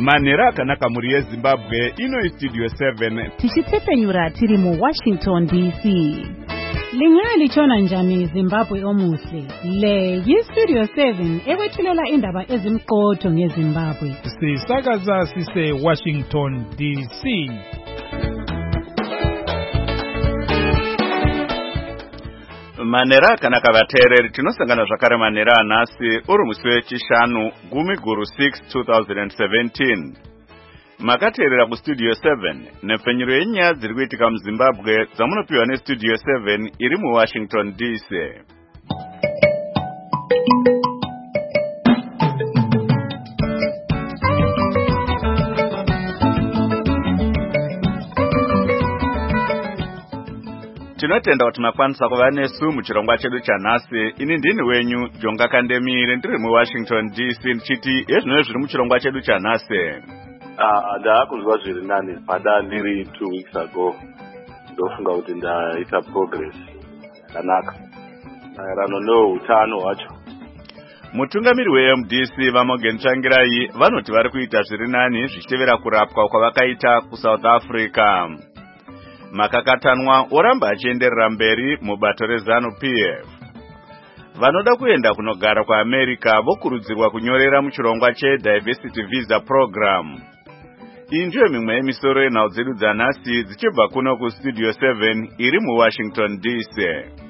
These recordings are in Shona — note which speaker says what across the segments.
Speaker 1: Manera akanaka muri yeZimbabwe ino Studio 7
Speaker 2: tichitsepenyura tiri mu Washington DC. Lingali chona njani Zimbabwe omuhle. Le yiStudio 7 ekwethulela indaba ezimqotho ngeZimbabwe.
Speaker 3: Sisakaza sise Washington DC.
Speaker 1: Manera akanaka vateereri tinosangana zvakare manera anhasi uri musi wechishanu gumi guru 6 2017. Makateerera kuStudio 7 nepfenyuro yenyaya dziri kuitika muZimbabwe dzamunopiwa neStudio 7 iri muWashington DC. Tinotenda kuti makwanisa kuva nesu muchirongwa chedu chanhasi. Ini ndini wenyu Jonga Kandemire ndiri muWashington DC ndichiti ezvino zviri muchirongwa chedu chanhasi.
Speaker 4: Ndakunzwa zviri nani pada ndiri 2 weeks ago ndofunga kuti ndaita progress yakanaka maererano neutano hwacho.
Speaker 1: Mutungamiri weMDC vaMorgan Tsvangirai vanoti vari kuita zviri nani zvichitevera kurapwa kwavakaita kuSouth Africa. Makakatanwa oramba achienderera mberi mubato reZANU-PF. Vanoda kuenda kunogara kuAmerica vokurudzirwa kunyorera muchirongwa cheDiversity Visa Program. Iyi ndiyo mimwe yemisoro yenhau dzedu dzanhasi dzichibva kuno kuStudio 7 iri muWashington DC.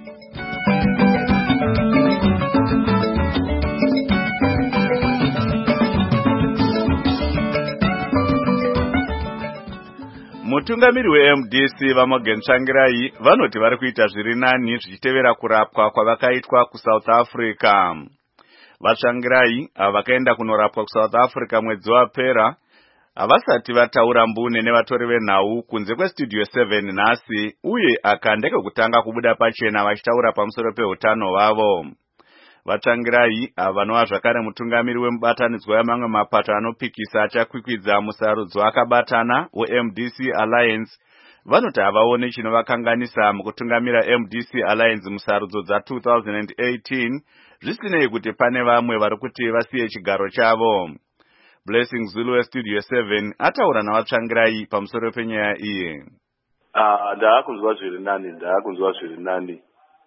Speaker 1: Mutungamiri weMDC vaMorgan Tsvangirai vanoti vari kuita zviri nani zvichitevera kurapwa kwavakaitwa kuSouth Africa. VaTsvangirai vakaenda kunorapwa kuSouth Africa mwedzi wapera havasati vataura mbune nevatori venhau kunze kweStudio 7 nhasi, uye aka ndekekutanga kubuda pachena vachitaura pamusoro peutano hwavo. VaTsvangirai vanova zvakare mutungamiri wemubatanidzwa wemamwe mapato anopikisa achakwikwidza musarudzo akabatana weMDC Alliance vanoti havaoni chinovakanganisa mukutungamira MDC Alliance musarudzo dza2018 zvisinei kuti pane vamwe vari kuti vasiye chigaro chavo. Blessing Zulu weStudio 7 ataura navaTsvangirai pamusoro penyaya iyi.
Speaker 4: Ndakunzwa zviri nani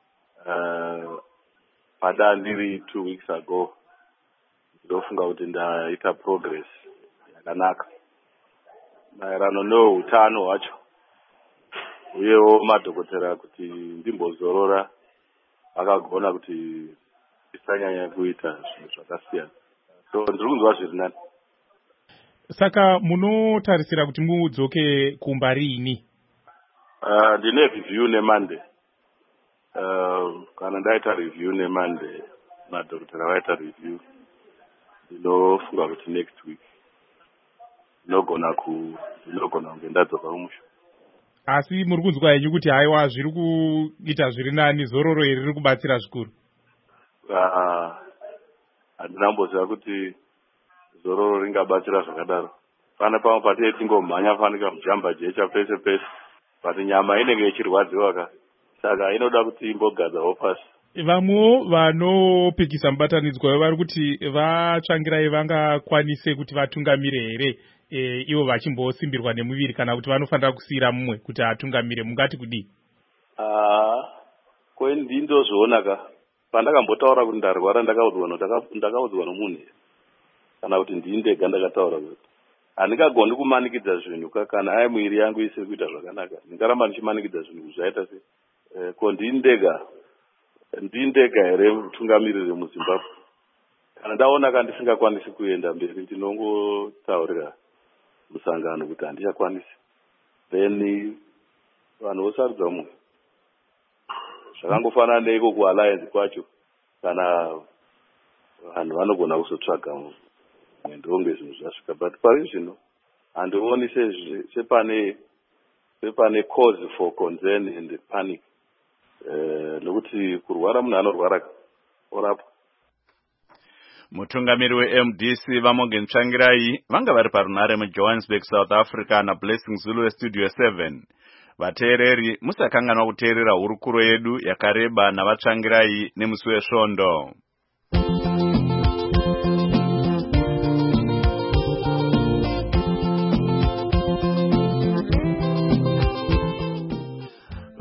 Speaker 4: pada ndiri 2 weeks ago ndofunga kuti ndaita progress yakanaka maererano neutano hwacho, uyewo madhokotera kuti ndimbozorora akagona kuti isanyanya kuita zvinhu zvakasiyana. So ndiri kunzwa zviri nani.
Speaker 3: Saka munotarisira kuti mudzoke kumba riini?
Speaker 4: Ndine review neMonday. Kana ndaita review neMonday madhokotera vaita review ndinofunga kuti next week ndinogona kunge ndadzoka kumusha.
Speaker 3: Asi muri kunzwa henyu kuti haiwa zviri kuita zviri nani, zororo iri riri kubatsira zvikuru?
Speaker 4: Handina mboziva kuti zororo ringabatsira zvakadaro. Pana pamwe patei tingomhanya fanika mujamba jecha pese pese, pati nyama inenge ichirwadziwa ka, saka inoda kuti imbogadzawo pasi.
Speaker 3: Vamwewo vanopikisa mubatanidzwa vari kuti vaTsvangirai vangakwanise kuti vatungamire here ivo vachimbosimbirwa nemuviri, kana kuti vanofanira kusiyira mumwe kuti atungamire? Mungati kudii?
Speaker 4: Ndindozviona ka, pandakambotaura kuti ndarwara ndakaudzwa nomunhu kana kuti ndindega ndakataura kuti handingagoni kumanikidza zvinhu kana ai mwiri yangu isiri kuita zvakanaka, ndingaramba ndichimanikidza zvinhu zvaita se ko ndindega here mutungamiriri muZimbabwe. Kana ndaona ndisingakwanisi kuenda mberi ndinongotaurira musangano kuti handichakwanisi, then vanhu vosarudza mumwe. Zvakangofanana neiko kualliance kwacho, kana vanhu vanogona kuzotsvaga ndonge zvinhu zvasvika, but pari zvino handioni sepane cause for concern and panic, nokuti kurwara munhu anorwara orapwa.
Speaker 1: Mutungamiri weMDC vaMorgan Tsvangirai vanga vari parunare muJohannesburg, South Africa naBlessing Zulu weStudio 7. Vateereri musakanganwa kuteerera hurukuro yedu yakareba navaTsvangirai nemusi wesvondo.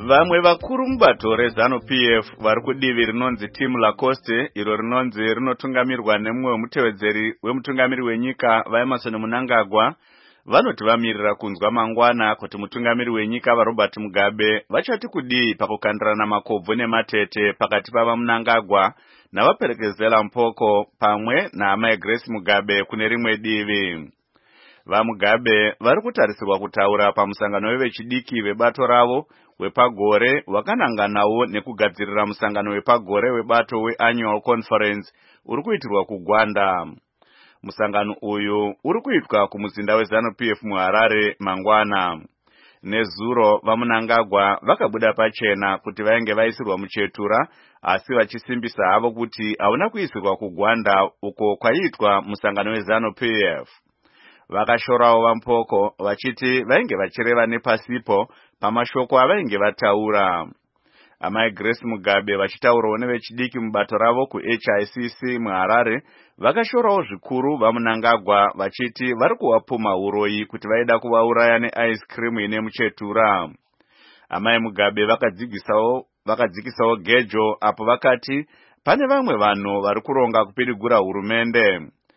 Speaker 1: Vamwe vakuru mubato reZANU-PF vari kudivi rinonzi Team Lacoste, iro rinonzi rinotungamirwa nemumwe wemutevedzeri wemutungamiri wenyika vaEmmerson Mnangagwa, vanoti vamirira kunzwa mangwana kuti mutungamiri wenyika vaRobert Mugabe vachati kudii pakukandirana makobvu nematete pakati pava Mnangagwa navaperekezela Mpoko pamwe naamai Grace Mugabe kune rimwe divi. VaMugabe vari kutarisirwa kutaura pamusangano wevechidiki vebato ravo wepagore wakananganawo nekugadzirira musangano wepagore webato weannual conference uri kuitirwa kuGwanda. Musangano uyu uri kuitwa kumuzinda weZANU-PF muHarare mangwana. Nezuro vaMnangagwa vakabuda pachena kuti vainge vaisirwa muchetura, asi vachisimbisa havo kuti hauna kuisirwa kuGwanda uko kwaiitwa musangano weZANU-PF. Vakashorawo vaMpoko vachiti vainge vachireva nepasipo pamashoko avainge vataura. Amai Grace Mugabe vachitaurawo nevechidiki mubato ravo kuHICC muHarare vakashorawo zvikuru vaMnangagwa vachiti vari kuvapuma uroyi kuti vaida kuvauraya neice cream ine muchetura. Amai Mugabe vakadzikisawo gejo apo vakati pane vamwe vanhu vari kuronga kupidigura hurumende.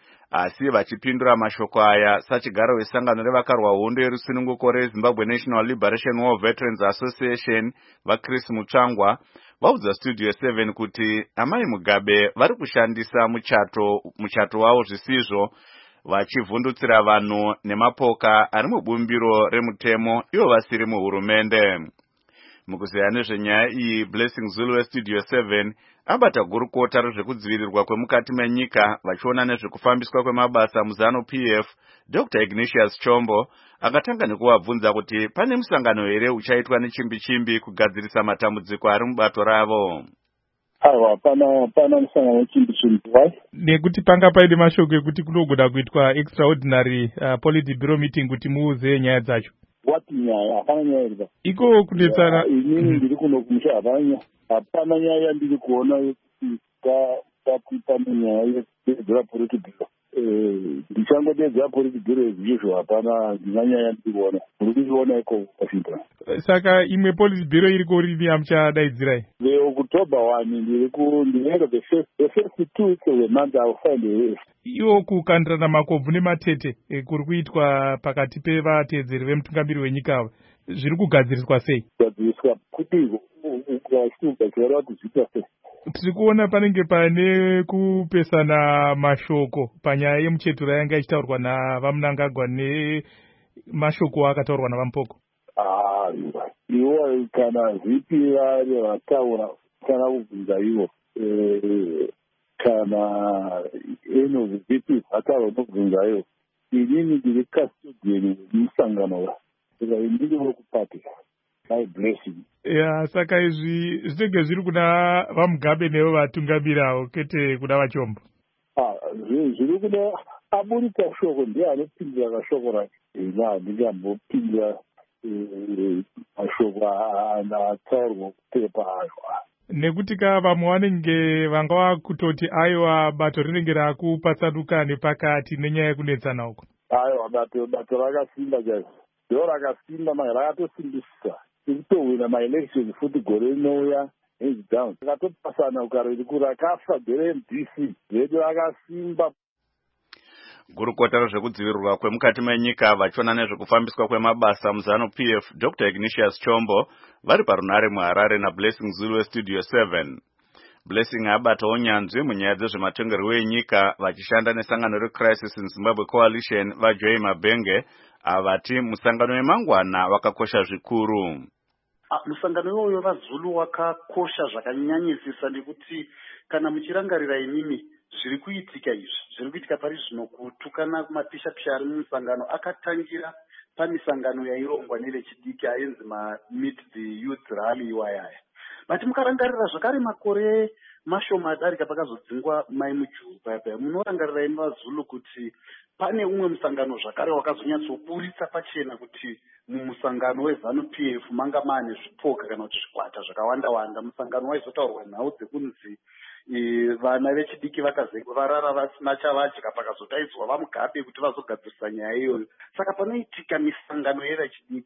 Speaker 1: Asi vachipindura mashoko aya sachigaro wesangano revakarwa hondo yerusununguko reZimbabwe National Liberation War Veterans Association vaChris Mutsvangwa vaudza Studio 7 kuti amai Mugabe vari kushandisa muchato wavo zvisizvo, vachivhundutsira vanhu nemapoka ari mubumbiro remutemo ivo vasiri muhurumende. Mukuzeya nezvenyaya iyi, Blessing Zulu weStudio 7 abata gurukota rezvekudzivirirwa kwemukati menyika vachiona nezvekufambiswa kwemabasa muZANU-PF, Dr. Ignatius Chombo akatanga nekuvabvunza kuti pane musangano here uchaitwa nechimbi-chimbi kugadzirisa matambudziko ari mubato ravo.
Speaker 5: Aiwa, pana musangano wechimbi-chimbi.
Speaker 3: Nekuti panga paine mashoko ekuti kunogona kuitwa extraordinary politburo meeting kuti muuze nyaya dzacho.
Speaker 5: Wati nyaya, hapana nyaya iripa.
Speaker 3: Iko kudetsera.
Speaker 5: Inini ndiri kuno kumusha hapana nyaya yandiri kuona yekuti takuita munyaya yededzera politburo. Ndichangodedzera politburo izvizvo hapana ndina nyaya yandiri kuona. Muri kuiona iko Washington.
Speaker 3: Saka imwe politburo iriko rini yamuchadaidzirai?
Speaker 5: The October 1 ndiri the first 2 weeks of the month I will find a way.
Speaker 3: Iwo kukandirana makobvu nematete kuri kuitwa pakati pevateedzeri vemutungamiri wenyika ava zviri kugadziriswa sei?
Speaker 5: Kugadziriswa kuti ukachigadzira kuti zviita sei?
Speaker 3: Tiri kuona panenge pane kupesana mashoko panyaya yemuchetura yanga ichitaurwa navaMnangagwa nemashoko akataurwa navaMpoko.
Speaker 5: Iwo kana zvipi vataura kana kubvunza ivo kana eno zvipi vataura nokubvunza ivo, inini ndiri custodian wemusangano saka ndiri wekupati my blessing.
Speaker 3: Saka izvi zvinenge zviri kuna vaMugabe nevo vatungamirawo kwete kuna vaChombo.
Speaker 5: Zviri kuna aburika shoko ndiye anopindira kashoko rake. Handingambopindira mashoko ataurwa kupepa ayo.
Speaker 3: Nekuti vamwe vanenge vanga vakutoti aiwa bato rinenge rakupatsanuka nepakati nenyaya yekunetsana uko.
Speaker 5: Aiwa, bato rakasimba chaizvo. Ndo rakasimba rakatosimbisisa. Tirikutohwina maelections futi gore rinouya hands down. Rakatopasana ukariri rakafa gore MDC. Redu rakasimba.
Speaker 1: Gurukota rezvekudzivirirwa kwemukati menyika vachiona nezvekufambiswa kwemabasa muZANU-PF, Dr. Ignatius Chombo vari parunare muHarare naBlessing Zulu weStudio 7. Blessing abatawo nyanzvi munyaya dzezvematongerwo enyika vachishanda nesangano reCrisis in Zimbabwe Coalition vaJoy Mabenge avati musangano wemangwana wakakosha zvikuru.
Speaker 6: Musangano iwoyo vaZulu wakakosha zvakanyanyisisa nekuti kana muchirangarira inimi zviri kuitika izvi zviri kuitika pari zvino kutukana kumapisha-pisha ari mumusangano akatangira pamisangano yairongwa nevechidiki ainzi Meet the Youth Rally iwayaya. Bati mukarangarira zvakare makore mashoma adarika pakazodzingwa mai mujuru paya munorangarira imi vaZulu kuti pane umwe musangano zvakare wakazonyatsoburitsa pachena kuti mumusangano weZANU-PF manga maane zvipoka kana kuti zvikwata zvakawanda-wanda. Musangano waizotaurwa nhau dzekunzi vana vechidiki varara vasina chavadya pakazodaidzwa vaMugabe kuti vazogadzirisa nyaya iyoyo. Saka panoitika misangano yevechidiki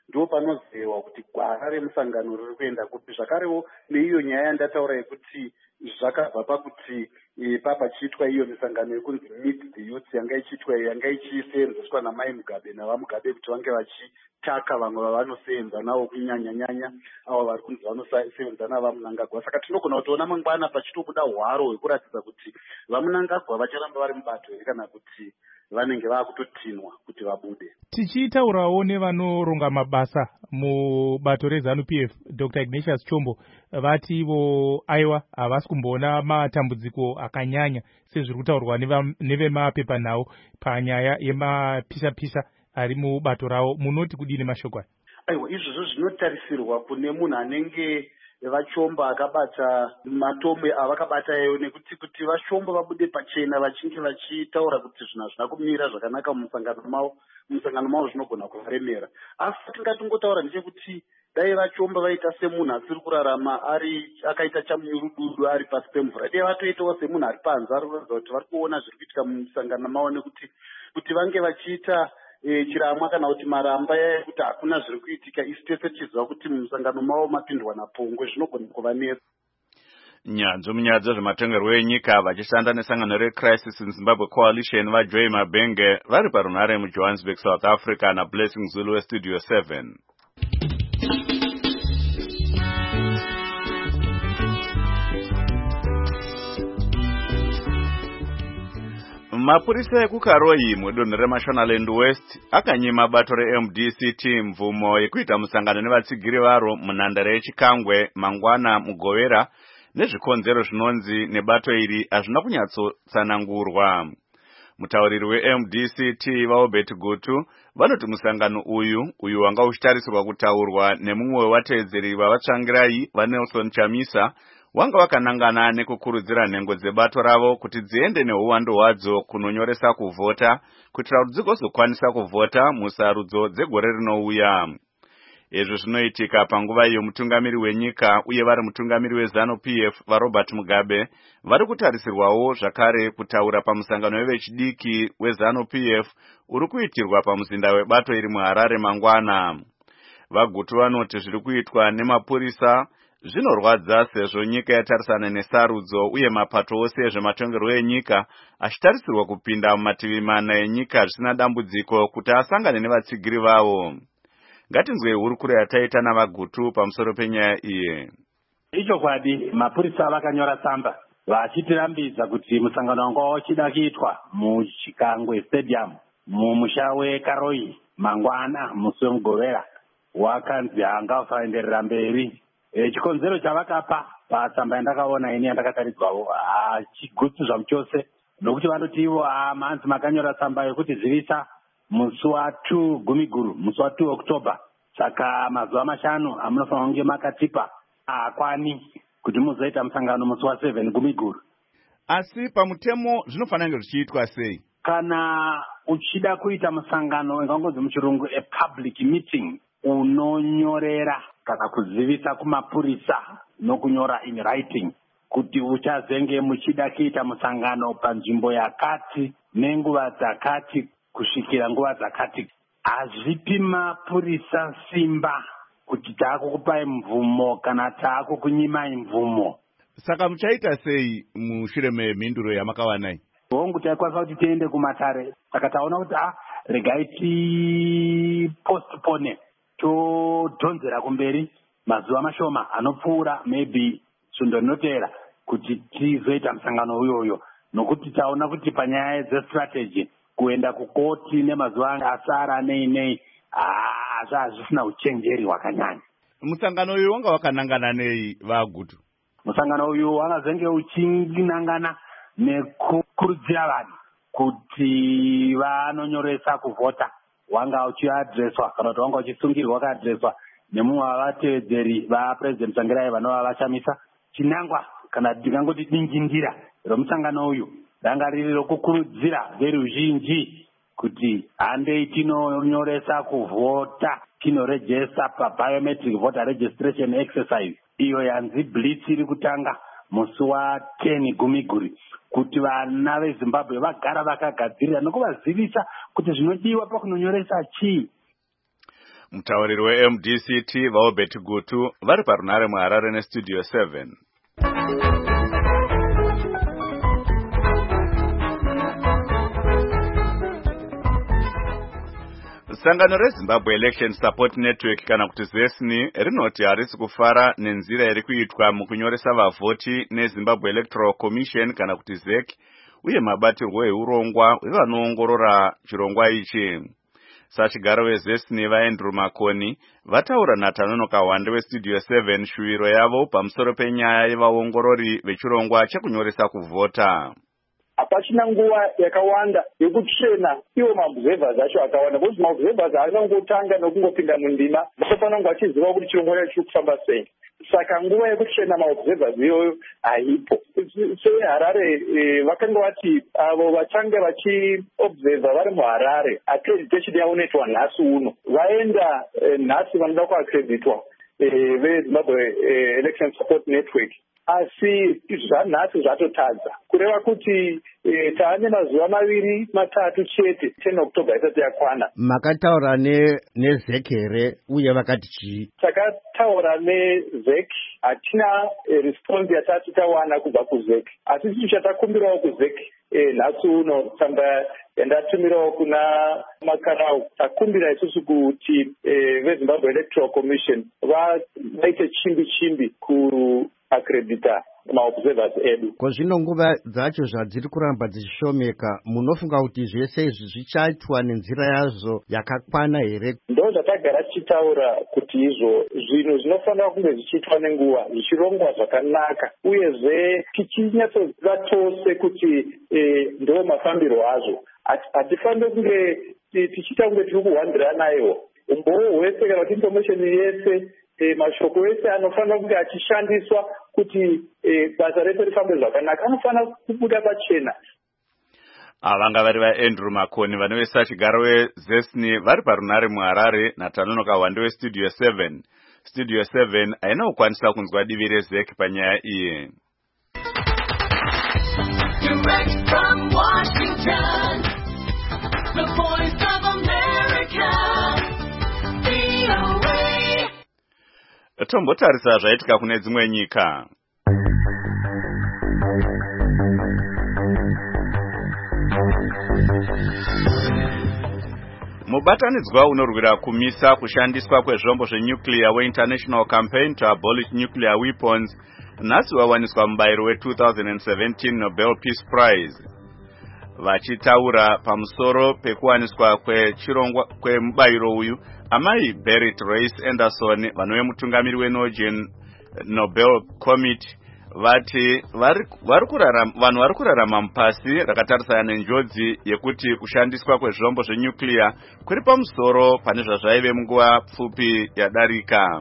Speaker 6: ndo panozewa kuti gwara remusangano riri kuenda kupi. Zvakarewo neiyo nyaya yandataura yekuti zvakabva pakuti pachiitwa iyo misangano yekunzi meet the youth yanga ichiseenzeswa naMai Mugabe navaMugabe kuti vange vachitaka vamwe vavanoseenza navo kunyanya avo vari kunzi vanoseenza navaMunangagwa. Saka tinogona kutoona mangwana pachitobuda hwaro hwekuratidza kuti vaMunangagwa vacharamba vari mubato here kana kuti vanenge vakutotinwa kuti vabude.
Speaker 3: Tichitaurawo nevanoronga mabasa mubato reZANU-PF, Dr. Ignatius Chombo vati ivo aiwa havasi kumboona matambudziko akanyanya sezviri kutaurwa nevemapepanhau panyaya yemapisha ari mubato ravo. Munoti kudini mashoko aya?
Speaker 6: Aiwa, izvozvo zvinotarisirwa kune munhu anenge vachomba akabata matombe avakabata iwo, nekuti kuti vashomba vabude pachena vachinge vachitaura kuti zvinhu hazvina kumira zvakanaka mumusangano mavo zvinogona kuvaremera. Asi tingatingotaura ndechekuti dai vachomba vaita semunhu asiri kurarama akaita chamunyurududu ari pasi pemvura, dai vatoitawo semunhu ari panze ari kuratidza kuti vari kuona zviri kuitika mumusangano mavo, nekuti kuti vange vachiita chiramwa kana kuti maramba yekuti hakuna zviri kuitika, isi tese tichiziva kuti mumusangano mavo mapindwa napongwe, zvinogona kuvanetsa.
Speaker 1: Nyanzvi munyaya zvematongerwo enyika vachishanda nesangano reCrisis in Zimbabwe Coalition vaJoy Mabenge vari parunhare muJohannesburg, South Africa naBlessing Zulu weStudio 7. Mapurisa ekuKaroyi mudunhu reMashonaland West akanyima bato reMDC mvumo yekuita musangano nevatsigiri varo munhandare yeChikangwe mangwana muGovera, nezvikonzero zvinonzi nebato iri hazvina kunyatsotsanangurwa. Mutauriri weMDC vaObert Gutu vanoti musangano uyu wanga uchitarisirwa kutaurwa nemumwe wevateedzeri vavatsvangirai vaNelson Chamisa wanga wakanangana nekukurudzira nhengo dzebato ravo kuti dziende neuwandu hwadzo kunonyoresa kuvhota kuitira kuti dzigozokwanisa kuvhota musarudzo dzegore rinouya. Izvi zvinoitika panguva iyo mutungamiri wenyika uye vari mutungamiri weZANU-PF vaRobert Mugabe vari kutarisirwawo zvakare kutaura pamusangano wevechidiki weZANU-PF uri kuitirwa pamuzinda webato iri muHarare mangwana. VaGutu vanoti zviri kuitwa nemapurisa zvinorwadza sezvo nyika yatarisana nesarudzo uye mapato ose ezvematongerwo enyika achitarisirwa kupinda mumativi mana enyika zvisina dambudziko kuti asangane nevatsigiri vavo. Ngatinzwe hurukuro yataita navaGutu pamusoro penyaya iyi.
Speaker 7: Ichokwadi mapurisa vakanyora tsamba vachitirambidza kuti musangano wanga uchida kuitwa muChikangwe Stadium mumusha weKaroyi mangwana musi wemuGovera wakanzi hanga usaenderera mberi. Chikonzero chavakapa patsamba yandakaona ini yandakataridzwawo hachigutsi zvamuchose, nokuti vanoti ivo manzi makanyora tsamba yekuti zivisa musi wa2 Gumiguru, musi wa2 Oktoba, saka mazuva 5 amunofanira kunge makatipa hakwani kuti muzoita musangano musi wa7 Gumiguru.
Speaker 1: Asi pamutemo zvinofanira kunge zvichiitwa sei?
Speaker 7: Kana uchida kuita musangano ingangonzi muchirungu a public meeting, unonyorera kana kuzivisa kumapurisa nokunyora in writing kuti uchazenge muchida kuita musangano panzvimbo yakati nenguva dzakati kusvikira nguva dzakati. Hazvipi mapurisa simba kuti taakukupai mvumo kana taakukunyimai mvumo.
Speaker 1: Saka muchaita sei mushure memhinduro yamakawanai?
Speaker 7: Hongu taikwanisa kuti tiende kumatare, saka taona kuti regai tipostpone todhonzera kumberi mazuva mashoma anopfuura, maybe sundo rinoteera kuti tizoita musangano uyoyo, nokuti taona kuti panyaya dzestrategy kuenda kukoti nemazuva asara nei hazvisina uchenjeri hwakanyanya.
Speaker 1: Musangano uyu wanga wakanangana nei vaGutu?
Speaker 7: Musangano uyu wangazenge uchinangana nekukurudzira vanhu kuti vanonyoresa kuvhota. Wanga uchiadreswa kana kuti wanga uchisungirwa kaadreswa nemumwe wavateedzeri vaPresident Tsvangirai vanova vachamisa. Chinangwa kana ndingangoti dingindira romusangano uyu ranga riri rokukurudzira veruzhinji kuti handei tinonyoresa kuvhota, tinorejesta pabiometric voter registration exercise iyo yanzi blitz iri kutanga musi wa10 Gumiguru, kuti vana veZimbabwe vagara vakagadzirira nokuvazivisa kuti zvinodiwa pakunonyoresa chii.
Speaker 1: Mutauriri weMDCT vaObert Gutu vari parunare muHarare neStudio 7. Sangano reZimbabwe Election Support Network kana kuti ZESNI rinoti harisi kufara nenzira iri kuitwa mukunyoresa vavhoti neZimbabwe Electoral Commission kana kuti ZEC uye mabatirwo eurongwa wevanoongorora chirongwa ichi. Sachigaro weZESNI vaAndrew Makoni vataura naTanono Kawande weStudio 7 shuwiro yavo pamusoro penyaya yevaongorori vechirongwa chekunyoresa kuvhota.
Speaker 8: Hapachina nguva yakawanda yekuchena iwo maobservers acho akawanda kuti maobservers akangotanga nokungopinda mundima vafanira kunge vachiziva kuti chirongwa chiri kufamba sei. Saka nguva yekuchena maobservers iyoyo haipo. SeHarare vakanga vati avo vachange vachiobserva vari muHarare accreditation yavo inoitwa nhasi uno vaenda nhasi vanoda kuaccreditwa veZimbabwe Election Support Network. Asi zvanhasi zvatotadza kureva kuti taane mazuva 2-3 chete 10 October isati yakwana.
Speaker 9: Makataura neZEC here uye vakati chii?
Speaker 8: Takataura neZEC hatina response yatati tawana kubva kuZEC, asi chitu chatakumbirawo kuZEC nhasi uno tsamba yandatumirawo kuna Makarau takumbira isusu kuti veZimbabwe Electoral Commission vaite chimbi kuaccredita maobservers edu.
Speaker 9: Kozvino nguva dzacho zvadziri kuramba dzichishomeka, munofunga kuti zvese izvi zvichaitwa nenzira yazvo yakakwana here?
Speaker 8: Ndo zvatagara tichitaura kuti izvo zvinhu zvinofanira kunge zvichiitwa nenguva zvichirongwa zvakanaka uyezve tichinyatsoziva tose kuti ndo mafambiro azvo. Hatifaniri kunge tichiita kunge tiri kuhwandira nayo umboo hwese kana kuti information yese mashoko ese anofanira kunge achishandiswa kuti basa rese rifambe zvakanaka anofanira kubuda pachena.
Speaker 1: Vanga vari vaAndrew Makoni vane vesachigaro weZESNI vari parunare muHarare naTanono Kawande weStudio 7. Studio 7 haina kukwanisa kunzwa divi reZEC panyaya iyi. Direct from Washington, the voice of America, VOA. Tombotarisa zvaitika kune dzimwe nyika. Mubatanidzwa unorwira kumisa kushandiswa kwezvombo zvenuclear weInternational Campaign to Abolish Nuclear Weapons nhasi wawaniswa mubayiro we-2017 Nobel Peace Prize. Vachitaura pamusoro pekuwaniswa kwemubayiro uyu, amai Berit Reiss-Anderson vanove mutungamiri weNorwegian Nobel Committee vati vanhu vari kurarama mupasi rakatarisana nenjodzi yekuti kushandiswa kwezvombo zvenuclear kuri pamusoro pane zvazvaive munguva pfupi yadarika.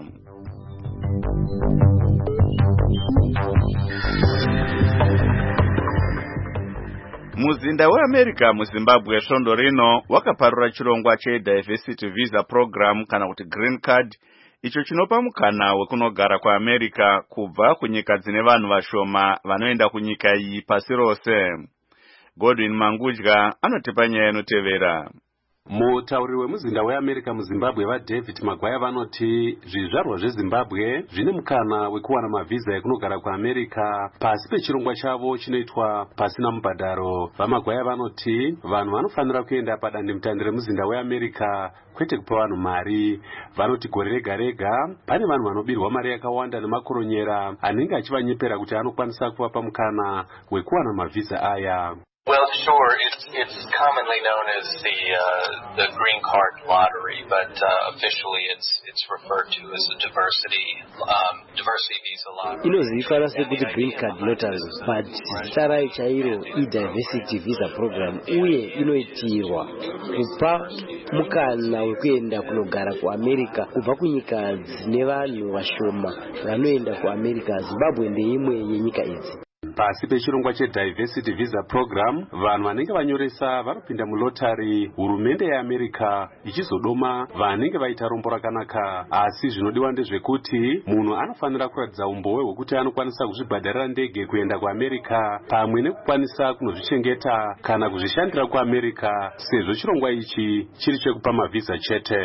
Speaker 1: Muzinda weAmerica muZimbabwe svondo rino wakaparura chirongwa cheDiversity Visa Program kana kuti Green Card icho chinopa mukana wekunogara kwaAmerica kubva kunyika dzine vanhu vashoma vanoenda kunyika iyi pasi rose. Godwin Mangudya anotipa nyaya inotevera.
Speaker 10: Mutauriri wemuzinda weAmerica muZimbabwe vaDavid Magwaya vanoti zvizvarwa zveZimbabwe zvine mukana wekuwana mavhiza ekunogara kuAmerica pasi pechirongwa chavo chinoitwa pasina mubhadharo. VaMagwaya vanoti vanhu vanofanira kuenda padandemutande remuzinda weAmerica kwete kupa vanhu mari. Vanoti gore rega rega pane vanhu vanobirwa mari yakawanda nemakoronyera anenge achivanyepera kuti anokwanisa kuvapa mukana wekuwana mavhiza aya.
Speaker 11: Well, sure, it's commonly known as the green card lottery, but officially it's referred to as a diversity visa lottery.
Speaker 12: Inozivikanwa sekuti green card lottery, but zita rayo chairo idiversity visa program uye inoitirwa kupa mukana wekuenda kunogara kuAmerica kubva kunyika dzine vanhu vashoma vanoenda kuAmerica. Zimbabwe ndeimwe yenyika idzi.
Speaker 10: Pasi pechirongwa cheDiversity Visa Program, vanhu vanenge vanyoresa vanopinda mulotari, hurumende yeAmerica ichizodoma vanenge vaita rombo rakanaka. Asi zvinodiwa ndezvekuti munhu anofanira kuratidza umboo hwekuti anokwanisa kuzvibhadharira ndege kuenda kuAmerica pamwe nekukwanisa kunozvichengeta kana kuzvishandira kuAmerica, sezvo chirongwa ichi chiri chekupa mavhiza chete.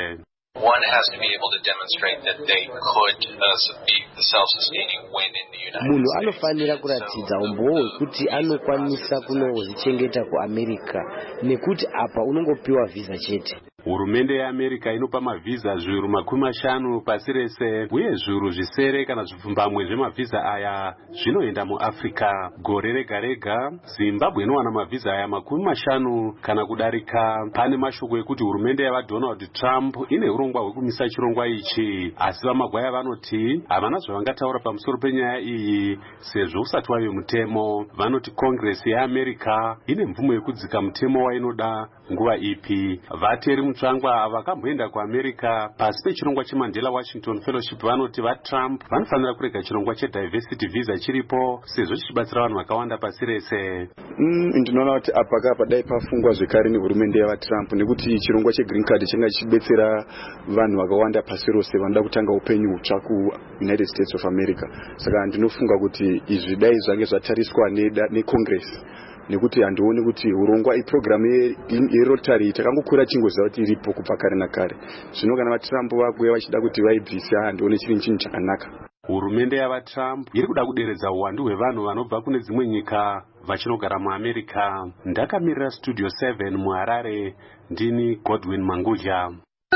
Speaker 11: One has to be able to demonstrate that they could be self-sustaining when in the United
Speaker 12: munhu
Speaker 11: States.
Speaker 12: anofanira kuratidza umboo hwekuti anokwanisa kunozvichengeta kuAmerica, nekuti apa unongopiwa visa chete.
Speaker 10: Hurumende yeAmerica inopa mavhiza zviuru 50 pasi rese, uye zviuru zvisere kana zvipfumbamwe zvemavhiza aya zvinoenda muAfrica. Gore rega rega Zimbabwe inowana mavhiza aya 50 kana kudarika. Pane mashoko ekuti hurumende yavaDonald Trump ine urongwa hwekumisa chirongwa ichi, asi vaMagwaya vanoti havana zvavangataura pamusoro penyaya iyi sezvo usati wave mutemo. Vanoti Congress yeAmerica ine mvumo yekudzika mutemo wainoda nguva ipi. Vateri mutsvangwa vakamboenda kuAmerica pasi pechirongwa cheMandela Washington Fellowship vanoti vaTrump vanofanira kurega chirongwa chediversity visa chiripo sezvo chichibatsira vanhu vakawanda pasi rese.
Speaker 13: Ndinoona kuti apa dai pafungwa zvekare nehurumende yavaTrump, nekuti chirongwa chegreen card chinga chichibetsera vanhu vakawanda pasi rose vanoda kutanga upenyu hutsva kuUnited States of America. Saka ndinofunga kuti izvi dai zvange zvatariswa neCongress, nekuti handioni kuti urongwa iprogramu yerotary takangokura chingoziva kuti iripo kubva kare nakare. Zvino kana vaTrump vakuya vachida kuti vaibvisa, handioni chiri chinhu chakanaka.
Speaker 10: Hurumende yavaTrump iri kuda kuderedza uwandu hwevanhu vanobva kune dzimwe nyika vachinogara muAmerica. Ndakamirira Studio 7 muHarare, ndini Godwin Mangudya.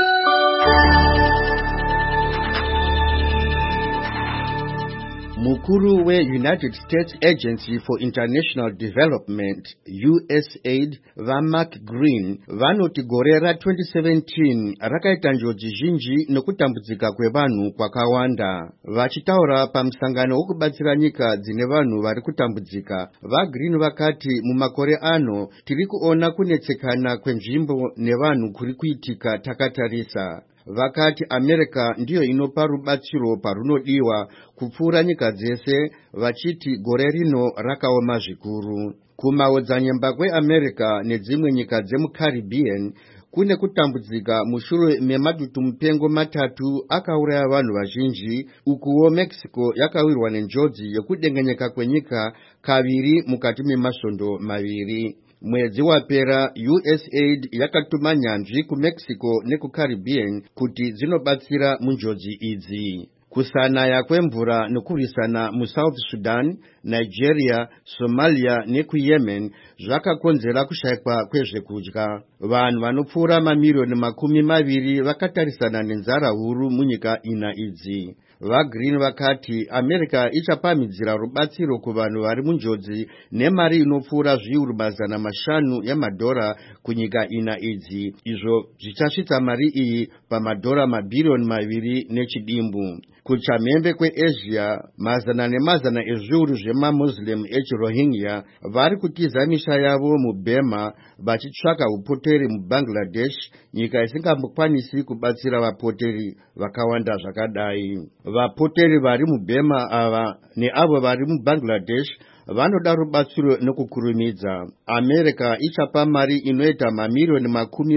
Speaker 9: Mukuru we-United States Agency for International Development, USAID, vaMark Green, vanoti gore ra2017 rakaita njodzi zhinji nokutambudzika kwevanhu kwakawanda. Vachitaura pamusangano wokubatsira nyika dzine vanhu vari kutambudzika, vaGreen vakati mumakore ano tiri kuona kunetsekana kwenzvimbo nevanhu kuri kuitika takatarisa. Vakati America ndiyo inopa rubatsiro parunodiwa kupfuura nyika dzese, vachiti gore rino rakaoma zvikuru. Kumaodzanyemba kweAmerica nedzimwe nyika dzemuCaribbean kune kutambudzika mushure memadutu mupengo matatu akauraya vanhu vazhinji, ukuwo Mexico yakawirwa nenjodzi yekudengenyeka kwenyika kaviri mukati memasvondo maviri. Mwedzi wapera USAID yakatuma nyanzvi kuMexico nekuCaribbean kuti dzinobatsira munjodzi idzi. Kusanaya kwemvura nokurwisana muSouth Sudan, Nigeria, Somalia nekuYemen zvakakonzera kushayikwa kwezvekudya. Vanhu vanopfuura mamirioni 20 vakatarisana nenzara huru munyika ina idzi. VaGreen vakati America ichapamhidzira rubatsiro kuvanhu vari munjodzi nemari inopfuura zviuru 500 yemadhora kunyika ina idzi, izvo zvichasvitsa mari iyi pamadhora mabhirioni 2 nechidimbu. Kuchamhembe kweAsia, mazana nemazana ezviuru zvemaMuslim echiRohingya vari kutiza misha yavo muBurma vachitsvaka upoteri muBangladesh, nyika isingambokwanisi kubatsira vapoteri vakawanda zvakadai. Vapoteri vari muBurma ava neavo vari muBangladesh vanoda rubatsiro nokukurumidza. America ichapa mari inoita mamirioni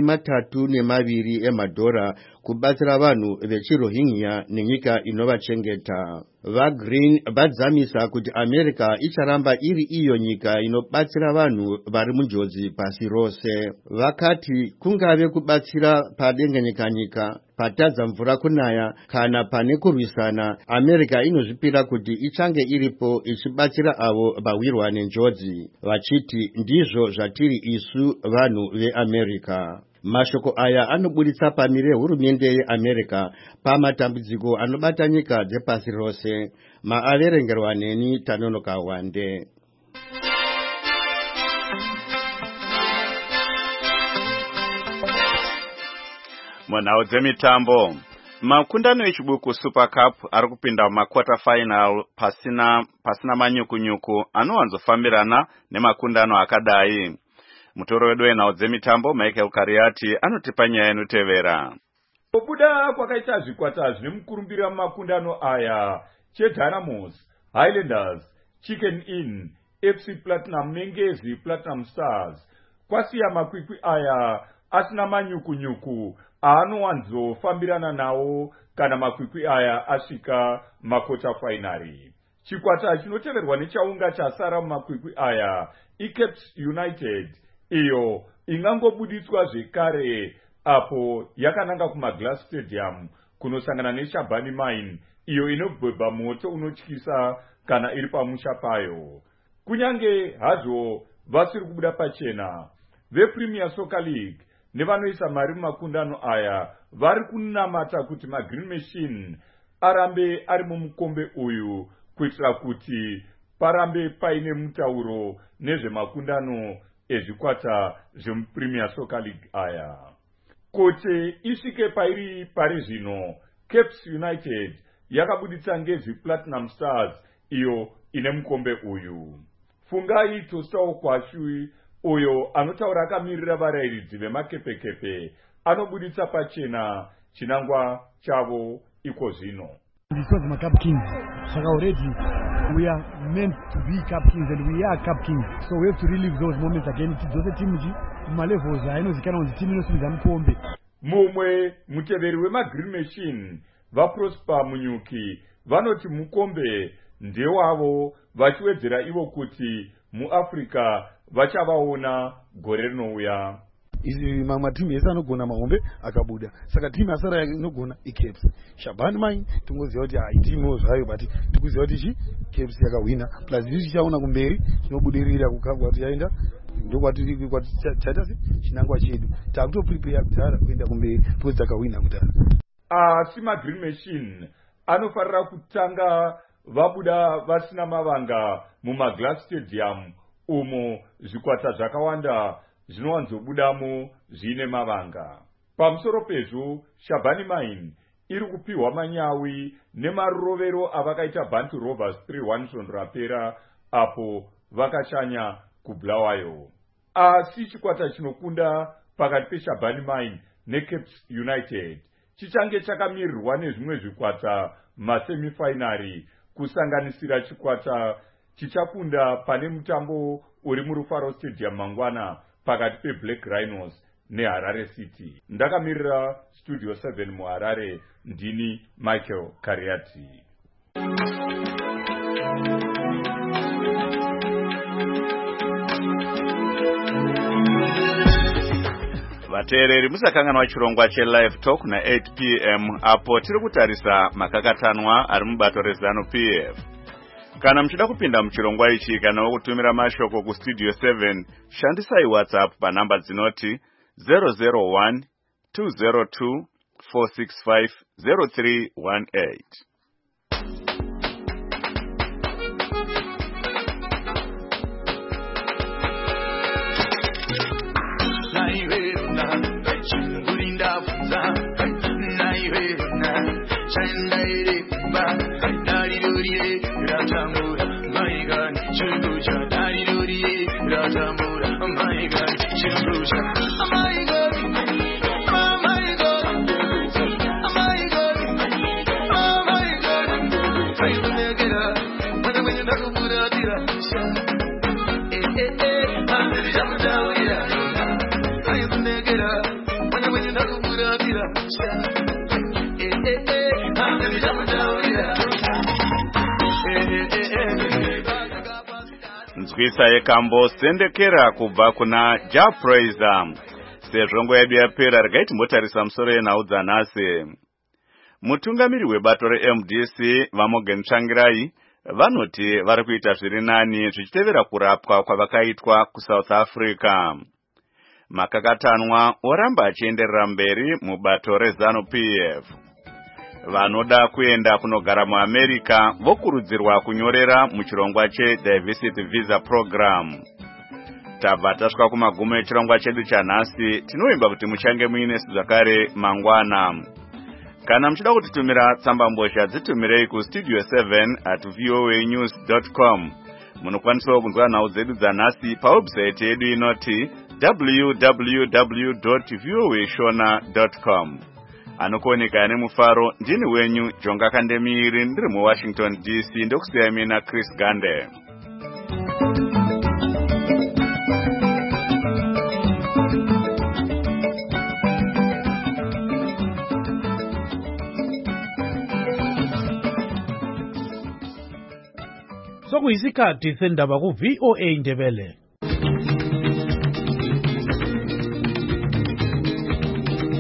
Speaker 9: 32 emadhora kubatsira vanhu vechiRohingya nenyika inovachengeta. VaGreen vadzamisa kuti America icharamba iri iyo nyika inobatsira vanhu vari munjodzi pasi rose. Vakati kungave kubatsira padengenyeka, patadza mvura kunaya kana pane kurwisana, America inozvipira kuti ichange iripo ichibatsira avo vawirwa nenjodzi, vachiti ndizvo zvatiri isu vanhu veAmerica. Mashoko aya anobuditsa pamire hurumende yeAmerica pamatambudziko anobata nyika dzepasi rose. Maaverengerwa neni Tanonoka Wande.
Speaker 1: Munhau dzemitambo, makundano echibuku Super Cup ari kupinda mumakwata final pasina manyukunyuku anowanzofambirana nemakundano akadai. Mutoro wedu wenhau dzemitambo Michael Kariati anotipa nyaya inotevera.
Speaker 14: Kubuda kwakaita zvikwata zvine mukurumbira mumakundano aya: cheDynamos, Highlanders, Chicken Inn, FC Platinum Nengezi Platinum Stars. Kwasiya makwikwi aya asina manyukunyuku anowanzofambirana nawo kana makwikwi aya asvika makota finari. Chikwata chinoteverwa nechaunga chasara mumakwikwi aya iCape United, iyo ingangobuditswa zvekare apo yakananga kumaGlass Stadium kunosangana neShabani Mine iyo inobhebha moto unotyisa kana iri pamusha payo. Kunyange hazvo vasiri kubuda pachena, vePremier Soccer League nevanoisa mari mumakundano aya vari kunamata kuti maGreen Machine arambe ari mumukombe uyu kuitira kuti parambe paine mutauro nezvemakundano ezvikwata zvemuPremier Soccer League aya. Kuti isvike pairi pari zvino, Cape United yakabuditsa Ngezi Platinum Stars iyo ine mukombe uyu. Fungai Tostao Kwashui uyo anotaura akamirira varairidzi vemakepekepe anobuditsa pachena chinangwa chavo iko zvino.
Speaker 15: This was my Cup Kings. So already we are meant to be Cup Kings and we are Cup Kings. So we have to relive those moments again. Those teams malevels I know zikana on the team inosimidza mukombe.
Speaker 14: Mumwe muteveri wemaGreen Machine vaProsper Munyuki vanoti mukombe ndewavo vachiwedzera ivo kuti muAfrica vachavaona gore rinouya.
Speaker 15: Mamwe timu yese anogona mahombe akabuda. Saka timu asara inogona iCaps. Shabani Mine tungoziva kuti haitimu zvayo but tikuziva kuti Caps yakawina. Plus izvi chaona kumberi chinobudirira kuti yaenda ndokwati chaita chinangwa chedu. Takutoprepare kudhara kuenda kumberi kuti takawina kudhara.
Speaker 14: Asi maGreen Machine anofarira kutanga vabuda vasina mavanga mumaGlass Stadium umo zvikwata zvakawanda zvinowanzobudamo zvine mavanga. Pamusoro pezvo, Shabani Mine iri kupiwa manyawi nemarovero avakaita Bantu Rovers 3-1 svondo rapera apo vakachanya kuBulawayo. Asi chikwata chinokunda pakati peShabani Mine neCape United chichange chakamirirwa nezvimwe zvikwata masemifinari kusanganisira chikwata chichakunda pane mutambo uri muRufaro Stadium mangwana pakati peBlack Rhinos neHarare City. Ndakamirira Studio 7 muHarare, ndini Michael Kariati.
Speaker 1: Vateereri musakanganwa chirongwa cheLive Talk na 8 p.m. apo tiri kutarisa makakatanwa ari mubato reZanu PF. Kana muchida kupinda muchirongwa ichi kana kutumira mashoko ku Studio 7, shandisai WhatsApp panamba dzinoti 001 202 465 0318. Nzwisa yekambo sendekera kubva kuna Japraiser. Sezvongo yedu yapera regaiti motarisa musoro yenhau dzanhasi. Mutungamiri webato reMDC vaMorgan Tsvangirai vanoti vari kuita zviri nani zvichitevera kurapwa kwavakaitwa kuSouth Africa. Makakatanwa oramba achienderera mberi mubato reZanu PF. Vanoda kuenda kunogara muAmerica vokurudzirwa kunyorera muchirongwa cheDiversity Visa Program. Tabva tasvika kumagumo echirongwa chedu chanhasi, tinoimba kuti muchange muine zvakare mangwana. Kana muchida kutitumira tsambambozha dzitumirei ku studio7@voanews.com. Munokwanisa kunzwa nhau dzedu dzanhasi pawebsite yedu inoti www.voashona.com. Anokuoneka nemufaro, ndini wenyu Jonga Kandemiri, ndiri muWashington DC, ndokusiyai mina Chris Gande.
Speaker 16: Sokuyisikhathi sendaba ku VOA Ndebele.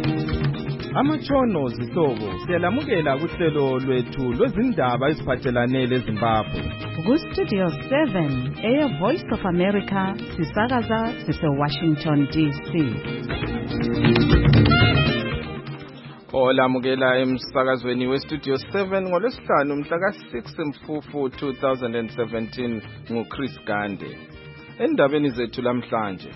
Speaker 17: Amatshono zihlobo siyalamukela kuhlelo lwethu lwezindaba eziphathelane leZimbabwe.
Speaker 2: Ku-Studio 7 Voice of America sisakaza sise-Washington DC.
Speaker 17: Olamukela emsakazweni weStudio 7 ngolwesihlanu mhla ka-6 Mfufu 2017 nguChris Gande. Endabeni zethu lamhlanje.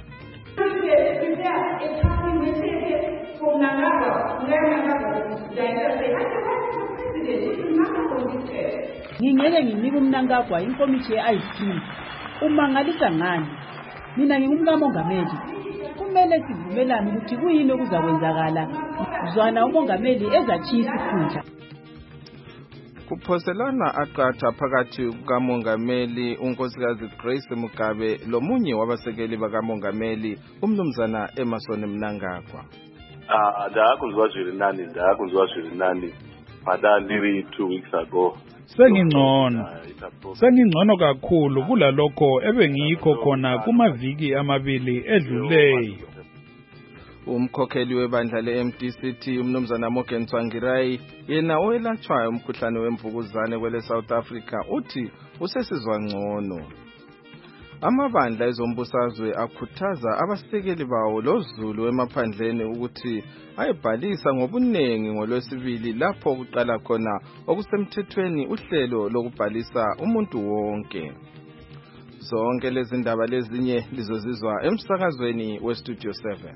Speaker 18: Ngingeke nginike uMnangagwa inkomiti ye-IT. Umangalisa ngani? Mina ngingumkamongameli. Kumele sivumelane ukuthi kuyini okuzakwenzakala. Zwana umongameli ezachiya isikhundla.
Speaker 17: Kuphoselana aqatha phakathi kukamongameli unkosikazi Grace Mugabe lomunye wabasekeli bakamongameli umnumzana Emmerson Mnangagwa.
Speaker 4: Ndakuzwa zviri nani padandiri 2 weeks ago.
Speaker 19: Sengingcono kakhulu kulalokho ebengikho khona kumaviki amabili edluleyo.
Speaker 17: Umkhokheli webandla le-MDCT umnumzana Morgan Tsvangirai yena oyelatshwayo umkhuhlane wemvukuzane kwele South Africa uthi usesizwa ngcono. Amabandla ezombusazwe akhuthaza abasekeli bawo loZulu emaphandleni ukuthi ayebhalisa ngobunengi ngolwesibili lapho kuqala khona okusemthethweni uhlelo lokubhalisa umuntu wonke. Zonke lezi ndaba lezinye lizozizwa emsakazweni weStudio 7.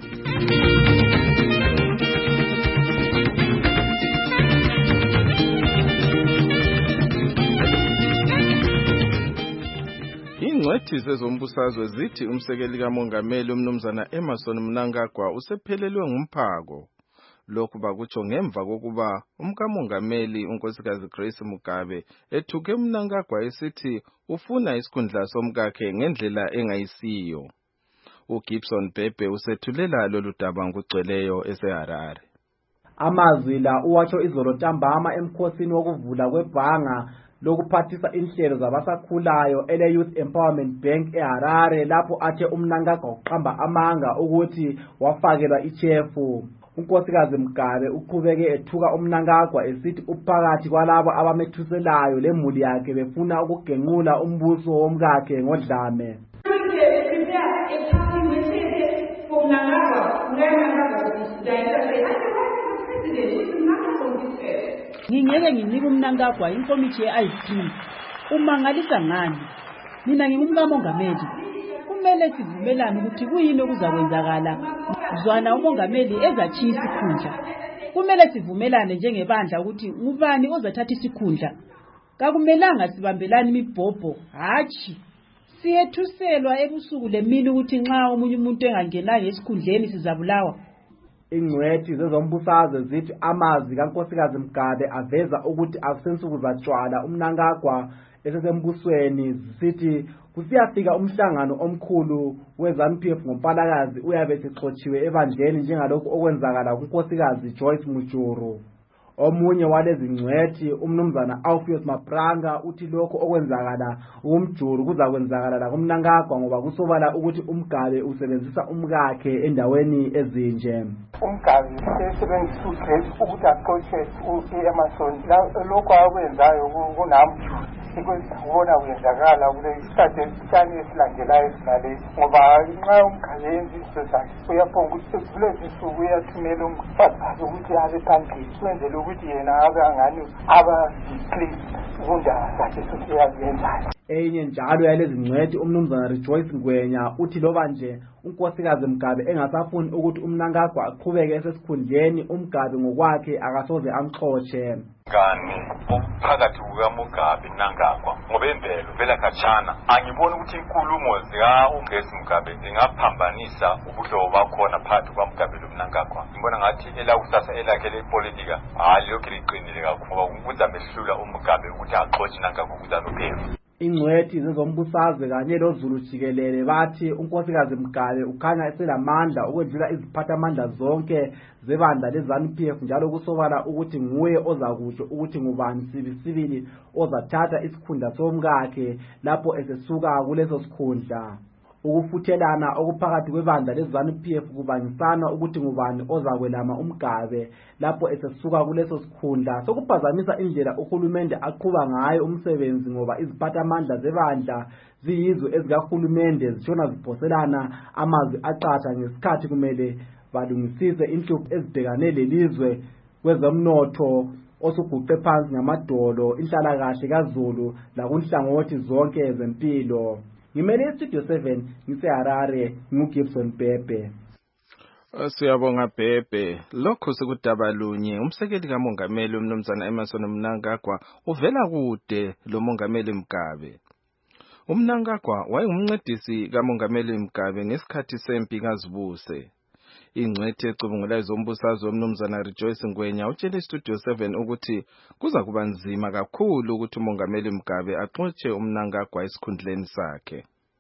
Speaker 17: Ingcwethi zezombusazwe zithi umsekeli kamongameli umnumzana Emmerson Mnangagwa usephelelwe ngumphako. Lokhu bakutsho ngemva kokuba umkamongameli unkosikazi Grace Mugabe ethuke uMnangagwa esithi ufuna isikhundla somkakhe ngendlela engayisiyo. uGibson Bhebhe usethulela lolu daba ngugcweleyo eseHarare.
Speaker 20: Amazwi la uwatsho izolo ntambama emkhosini wokuvula kwebhanga lokuphathisa inhlelo zabasakhulayo ele-Youth Empowerment Bank eHarare lapho athe uMnangagwa uqamba amanga ukuthi wafakelwa ichefu. Unkosikazi Mugabe uqhubeke ethuka uMnangagwa esithi uphakathi kwalabo abamethuselayo lemuli yakhe befuna ukugenqula umbuso womkakhe ngodlame.
Speaker 18: Ngingeke nginike uMnangagwa inkomiti ye-IT. Umangalisa ngani? Mina ngingumkamongameli. Kumele sivumelane ukuthi kuyini okuzakwenzakala. Zwana umongameli ezachiya isikhundla. Kumele sivumelane njengebandla ukuthi ngubani ozathatha isikhundla. Kakumelanga sibambelane imibhobho, hatshi. Siyethuselwa ebusuku lemini ukuthi nxa omunye umuntu engangenanga esikhundleni sizabulawa.
Speaker 20: Ingcwethi zezombusazwe zithi amazwi kankosikazi Mugabe aveza ukuthi akusensuku zatshwala uMnangagwa esesembusweni zisithi kusiyafika umhlangano omkhulu weZANU-PF ngoMpalakazi uyabe sexotshiwe ebandleni njengalokho okwenzakala kunkosikazi Joyce Mujuru. Omunye walezi ngcwethi umnumzana Alpheus Mapranga uthi lokho okwenzakala uMjuru kuzakwenzakala la kuMnangagwa ngoba kusobala ukuthi uMgabe usebenzisa umkakhe endaweni ezinje.
Speaker 21: Umgabe usebenzisa uGrace ukuthi aqotshe uEmmerson lokho akwenzayo kunamjuru ikubona kuyenzakala kule isikhathi esitshani esilandelayo esinale ngoba nxa uMgabe yenza izinto zakhe uyaphonga ukuthi kulezi nsuku uyathumela umfazi ukuthi abe phambili kwenzela ukuthi yena abe angani aba-please kundaba zakhe futhi uyazenzayo.
Speaker 20: Enye njalo yalezi ngcwethi umnumzana Rejoice Ngwenya uthi loba nje unkosikazi Mugabe engasafuni ukuthi uMnangagwa aqhubeke esesikhundleni uMgabe ngokwakhe akasoze amxotshe.
Speaker 22: Ngani phakathi kukaMugabe Mnangagwa ngoba emvelo vela khatshana angiboni ukuthi inkulumo zika Mugabe zingaphambanisa ubuhlobo bakhona phakathi kwaMugabe noMnangagwa. Ngibona ngathi elakusasa elakhe lepolitika lokhu liqinile kakhulu ngoba kuzamehlula uMugabe ukuthi axotshe Mnangagwa kuZANU-PF.
Speaker 20: Ingcwethi zezombusazwe kanye loZulu jikelele bathi unkosikazi Mugabe ukhanya eselamandla ukwedlula iziphathamandla zonke zebandla leZANU-PF njalo kusobala ukuthi nguye ozakutsho ukuthi ngubani sibisibili ozathatha isikhundla somkakhe lapho esesuka kuleso sikhundla. ukufuthelana okuphakathi kwebandla leZANU-PF kubangisana ukuthi ngubani ozakwelama umgabe lapho esesuka kuleso sikhundla sokuphazamisa indlela uhulumende aqhuba ngayo umsebenzi ngoba iziphathamandla zebandla ziyizwe ezikahulumende zishona ziphoselana amazwi aqatha ngesikhathi kumele balungisise inhlupho ezibhekane lelizwe kwezomnotho osuguqe phansi ngamadolo inhlalakahle kaZulu lakunhlangothi zonke zempilo. Ngimele Studio 7 ngiseHarare nguGibson Bhebhe.
Speaker 17: Siyabonga Bhebhe. Lokho sekudaba lunye umsekeli kamongameli umnumzana Emmerson Mnangagwa uvela kude lo mongameli Mugabe. UMnangagwa wayengumncedisi kamongameli Mugabe ngesikhathi sempi kaZibuse. Ingcwethi ecubungula izombusazwe umnumzana Rejoice Ngwenya utshele Studio 7 ukuthi kuza kuba nzima kakhulu ukuthi umongameli Mugabe axotshe uMnangagwa esikhundleni sakhe.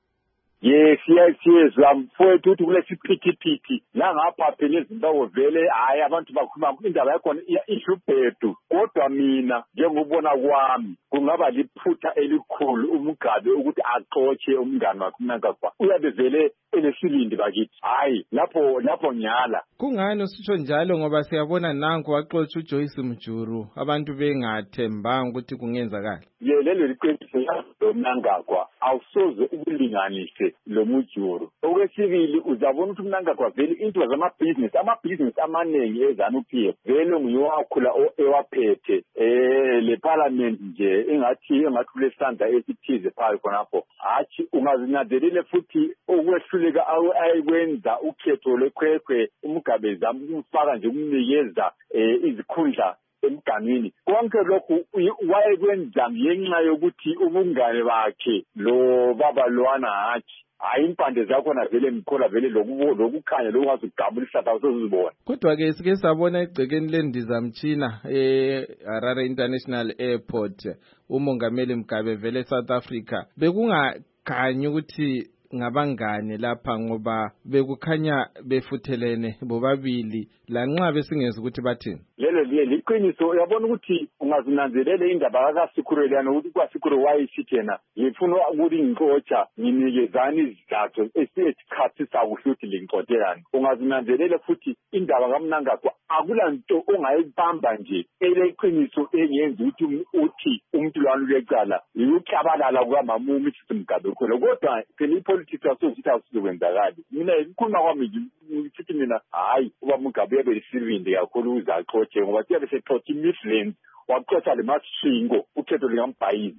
Speaker 3: Yes, mfowethu uthi kulesiphithiphithi langapha phela izindawo vele hayi abantu bakhuluma indaba yakhona ihluphethu kodwa mina njengobona kwami kungaba liphutha elikhulu uMugabe ukuthi axotshe umngane wakhe uMnangagwa uyabe vele enesibindi bakithi hayi lapho nyala.
Speaker 17: Kungani usitsho njalo ngoba siyabona nanku waxotsha uJoyce Mjuru abantu bengathembanga ukuthi kungenzakala.
Speaker 3: Lelo liqiniso loMnangagwa awusoze ukulinganise lo Mjuru. Okwesibili uzabona ukuthi uMnangagwa vele into zamabhizinisi amaningi eZANU-PF vele nguyowakhula ewaphethe le parliament nje engathi lesandla esithize phakathi khonapho hathi ungazinanzelele futhi okwehluleka ayikwenza ukhetho lekhwekhwe uMugabe zama kumfaka nje kumnikeza izikhundla emganwini konke lokhu wayekwenza ngenxa yokuthi ubungane bakhe lo baba lwana hathi hayi impande zakhona vele ngikhola vele lokukhanya lokungazigabula isihlahla usozibona.
Speaker 17: Kodwa ke sike sabona egcekeni lendizamtshina Harare International Airport umongameli Mugabe vele South Africa bekungakhanya ukuthi ngabangane lapha ngoba bekukhanya befuthelene bobabili lanxa besingeza ukuthi bathini.
Speaker 3: Lelo liqiniso uyabona ukuthi ungazinanzelela indaba kaSikhurelana ukuthi kwaSikhuro wayisithena ngifuna ukuthi ngixotsha nginikezani izizathu esikhathi sakuhluthi lingixotelani. Ungazinanzelela futhi indaba kaMnangagwa akulanto ongayibamba nje eleqiniso engenza ukuthi umuntu lwanu lecala uyuklabalala kwamamumi Mugabe khona kodwa phela ipolitics asozithi asizokwenzakala. Mina ikhuluma kwami ngithi mina hayi uba Mugabe yabe isivindi kakhulu uzaxotshe ngoba siyabe sexotsha iMidlands waxotsha le Masvingo ukhetho likambhayini.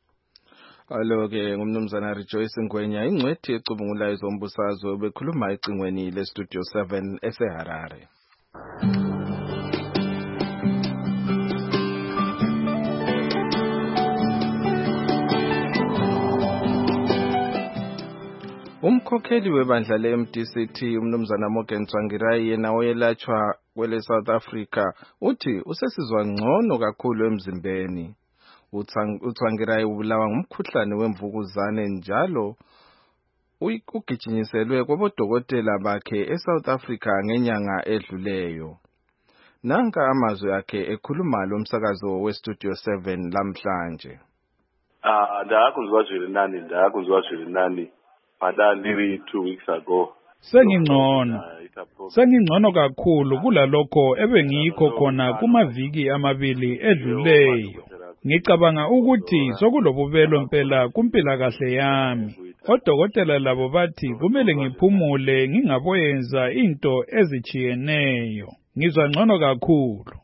Speaker 17: Alo-ke ngumnumzana Rejoice Ngwenya ingcwethi ecubungula izombusazwe bekhuluma ecingweni leStudio 7 eseHarare. Umkhokheli webandla le-MDCT umnumzana Morgan Tsvangirai yena oyelatshwa kwele South Africa uthi usesizwa ngcono kakhulu emzimbeni. uTsvangirai ubulawa ngumkhuhlane wemvukuzane njalo ugijinyiselwe kwabodokotela bakhe eSouth Africa ngenyanga edluleyo. Nanka amazwi akhe ekhuluma lo msakazo weStudio 7 lamhlanje.
Speaker 4: Ndakuzwa zwiri nani madaliri 2 weeks ago.
Speaker 19: Sengingcono kakhulu kulalokho ebengikho khona kumaviki amabili edluleyo. Ngicabanga ukuthi sokulobubelo impela kumpilakahle yami. Odokotela labo bathi kumele ngiphumule ngingaboyenza into ezichiyeneyo. Ngizwa ngcono kakhulu.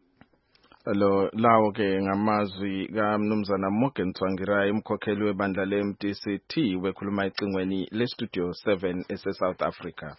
Speaker 17: Lawo ke ngamazwi kaMnumzana Morgan Tsvangirai umkhokheli webandla le-MDCT wekhuluma ecingweni leStudio 7 ese-South Africa.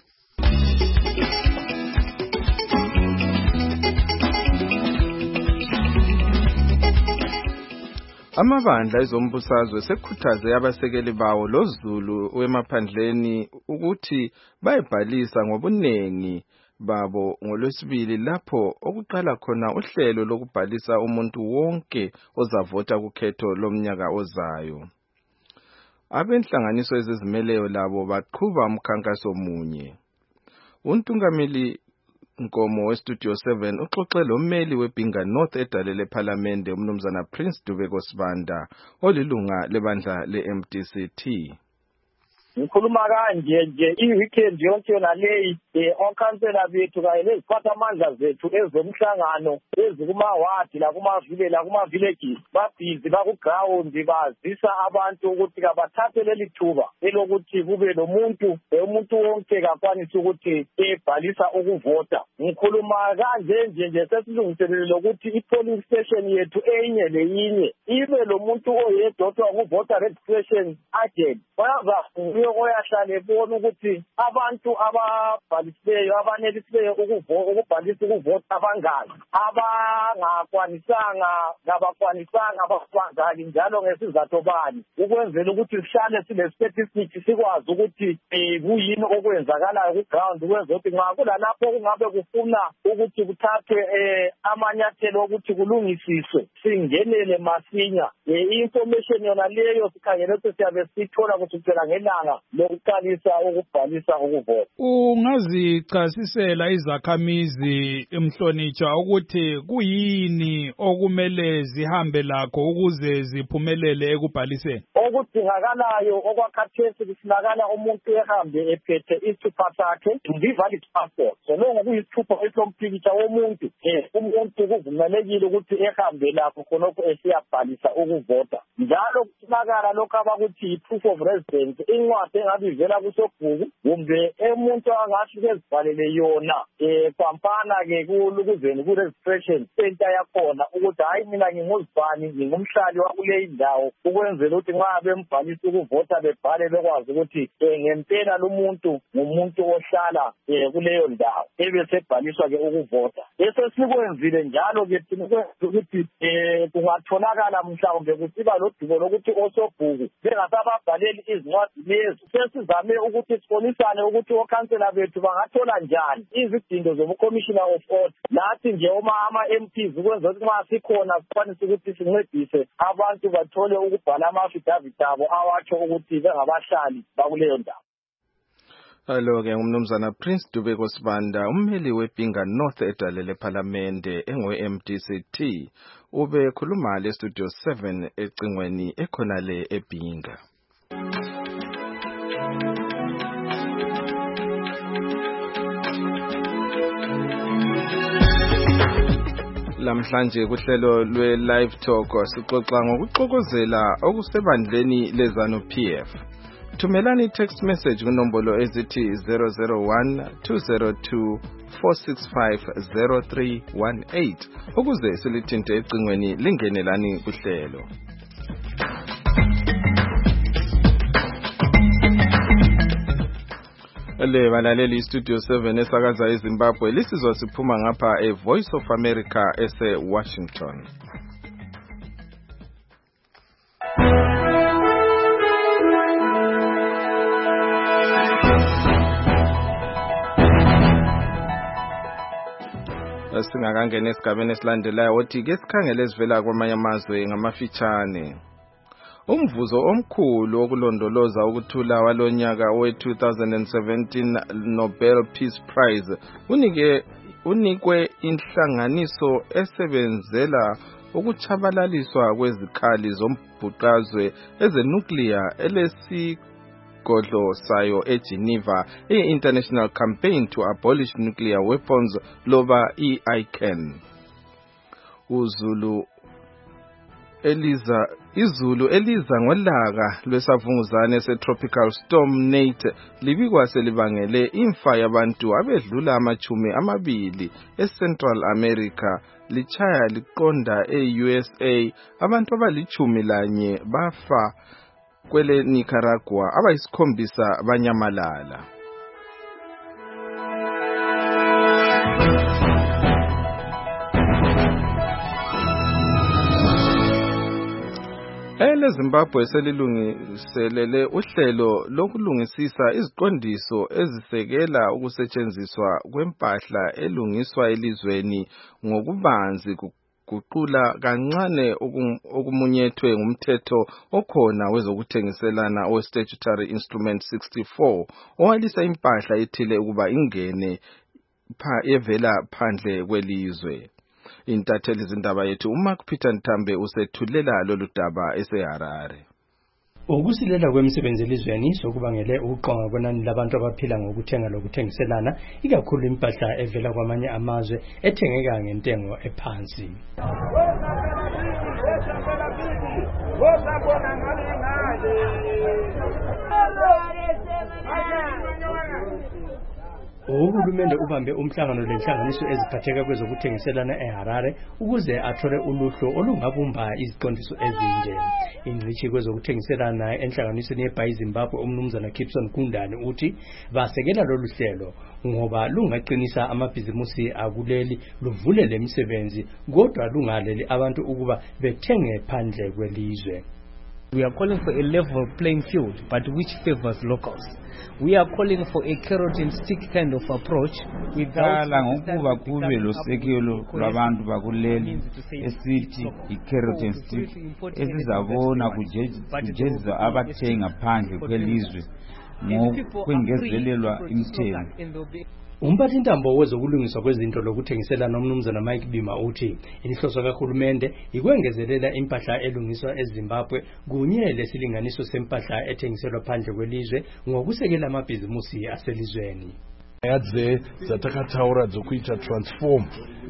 Speaker 17: Amabandla ezombusazwe sekukhuthaze abasekeli bawo loZulu wemaphandleni ukuthi bayibhalisa ngobunengi babo ngolwesibili lapho okuqala khona uhlelo lokubhalisa umuntu wonke ozavota kukhetho lomnyaka ozayo. Abenhlanganiso ezizimeleyo labo baqhuba umkhankaso munye. Untungameli Nkomo weStudio 7 uxoxe lommeli weBinga North edalele eParliamente umnumzana Prince Dubeko Sibanda olilunga lebandla le-MDCT.
Speaker 8: ngikhuluma kanje nje i-weekend yonke yona leyi okhansela bethu kanye neziphathamandla zethu ezomhlangano ezikuma-wadi lakumavile kuma-villages babhizi baku-ground bazisa abantu ukuthi kabathathe leli thuba elokuthi kube nomuntu umuntu wonke kakwanise ukuthi ebhalisa ukuvota. Ngikhuluma kanje nje sesilungiselele ukuthi i-polling station yethu enye leyinye ibe lo muntu oyedwa ku-voter registration agent bayaza oyahlale ebona ukuthi abantu ababhalisileyo abanelisileyo ukubhalisa ukuvota abangaki abangakwanisanga ngabakwanisanga abafazali njalo ngesizathu bani ukwenzela ukuthi sihlale sile-statistics sikwazi ukuthi kuyini okwenzakalayo ku-ground ukwenza ukuthi nxa kulalapho kungabe kufuna ukuthi kuthathwe amanyathelo ukuthi kulungisiswe singenele masinya i-information yona leyo sikhangele ukuthi siyabe sithola kusukela ngelanga lokuqalisa ukubhalisa ukuvota.
Speaker 19: Ungazichasisela izakhamizi Mhlonitshwa ukuthi kuyini okumele zihambe lakho ukuze ziphumelele ekubhaliseni?
Speaker 8: Okudingakalayo okwakhathesi kufunakala umuntu ehambe ephethe isithupha sakhe valid passport solongo kuyisithupha esompikitsha womuntu umuntu kuvumelekile ukuthi ehambe lakho khonokho esiyabhalisa ukuvota. Njalo kufunakala lokho abakuthi yi-proof of residence incwadi engabe ivela kusobhuku kumbe umuntu angasuke ezibhalele yona kwampana-ke kulukuzeni ku-registration center yakhona ukuthi hayi mina nginguzibani ngingumhlali wakuleyi ndawo ukwenzela ukuthi nxa bembhalisa ukuvota bebhale bekwazi ukuthi ngempela lumuntu ngumuntu ohlala kuleyo ndawo ebesebhaliswa-ke ukuvota. Esesikwenzile njalo-ke thina ukwenza ukuthi kungatholakala mhlawumbe kusiba lodubo lokuthi osobhuku bengasababhaleli izincwadi lezi sesizame ukuthi sibonisane ukuthi okhansela bethu bangathola njani izidingo zobucommissioner of order nathi nje ama-MPs ukwenza ukuthi nxa sikhona sikwanise ukuthi sincedise abantu bathole ukubhala ama-affidavit abo awatsho ukuthi bengabahlali bakuleyo ndawo.
Speaker 17: Alo-ke umnumzana Prince Dubeko Sibanda, ummeli weBhinga North edalele ephalamende engwe-MDCT, ube khuluma le Studio 7 ecingweni ekhonale eBhinga. Lamhlanje kuhlelo lwe-Live Talk sixoxa ngokuxokozela okusebandleni leZANU-PF. Thumelani text message kunombolo ezithi 001-202-465-0318 ukuze silithinte ecingweni lingenelani kuhlelo. Le balaleli Studio 7 esakaza eZimbabwe lisizwa siphuma ngapha Voice of America ese Washington. Singakangena esigabeni esilandelayo othi ke sikhangele sivela kwamanye amazwe ngamafitshane. Umvuzo omkhulu wokulondoloza ukuthula walonyaka we-2017 Nobel Peace Prize unikwe inhlanganiso esebenzela ukuchabalaliswa kwezikhali zombhuqazwe ezenuclear elesigodlo sayo eGeneva i-International Campaign to Abolish Nuclear Weapons loba i-ICAN. Izulu eliza ngolaka lwesavunguzane se-Tropical Storm Nate libikwa selibangele imfa yabantu abedlula amachumi eCentral America lichaya liqonda e-USA abantu abali-11 bafa kwele Nicaragua abayisikhombisa banyamalala. Zimbabwe selilungiselele uhlelo lokulungisisa iziqondiso ezisekela ukusetshenziswa kwempahla elungiswa elizweni ngokubanzi kuguqula kancane okumunyethwe ngumthetho okhona wezokuthengiselana we-Statutory Instrument 64 owalisa impahla ethile ukuba ingene evela phandle kwelizwe. Intatheli zindaba yethu uMark Peter Ntambe usethulela lolu daba eseHarare.
Speaker 5: Ukusilela kwemisebenzi elizweni sokubangele ukuqonga kwenani labantu abaphila ngokuthenga lokuthengiselana ikakhulu impahla evela kwamanye amazwe ethengeka ngentengo ephansi. Uhulumende ubambe umhlangano lenhlanganiso eziphatheka kwezokuthengiselana eHarare ukuze athole uluhlu olungabumba iziqondiso ezinje. Ingcitshi kwezokuthengiselana enhlanganisweni yeBhayi Zimbabwe umnumzana Gibson Kundane uthi basekela lolu hlelo ngoba lungaqinisa amabhizimusi akuleli luvule lemisebenzi kodwa lungaleli abantu ukuba bethenge phandle kwelizwe.
Speaker 6: We are calling for a level playing field, but which favors locals. We are calling for a carrot and stick kind of approach.
Speaker 23: Without ngokuba kube losekelo lwabantu bakuleli esithi i-carrot and stick esizabona kujeziswa abathenga phandle kwelizwe ngokwengezelelwa imthengo.
Speaker 5: Umphathintambo wezokulungiswa kwezinto lokuthengiselana umnumzana Mike Bima uthi inhloso kahulumende ikwengezelela impahla elungiswa eZimbabwe kunye lesilinganiso sempahla ethengiselwa phandle kwelizwe ngokusekela amabhizimusi aselizweni.
Speaker 24: Yadze zatakataura zokuita transform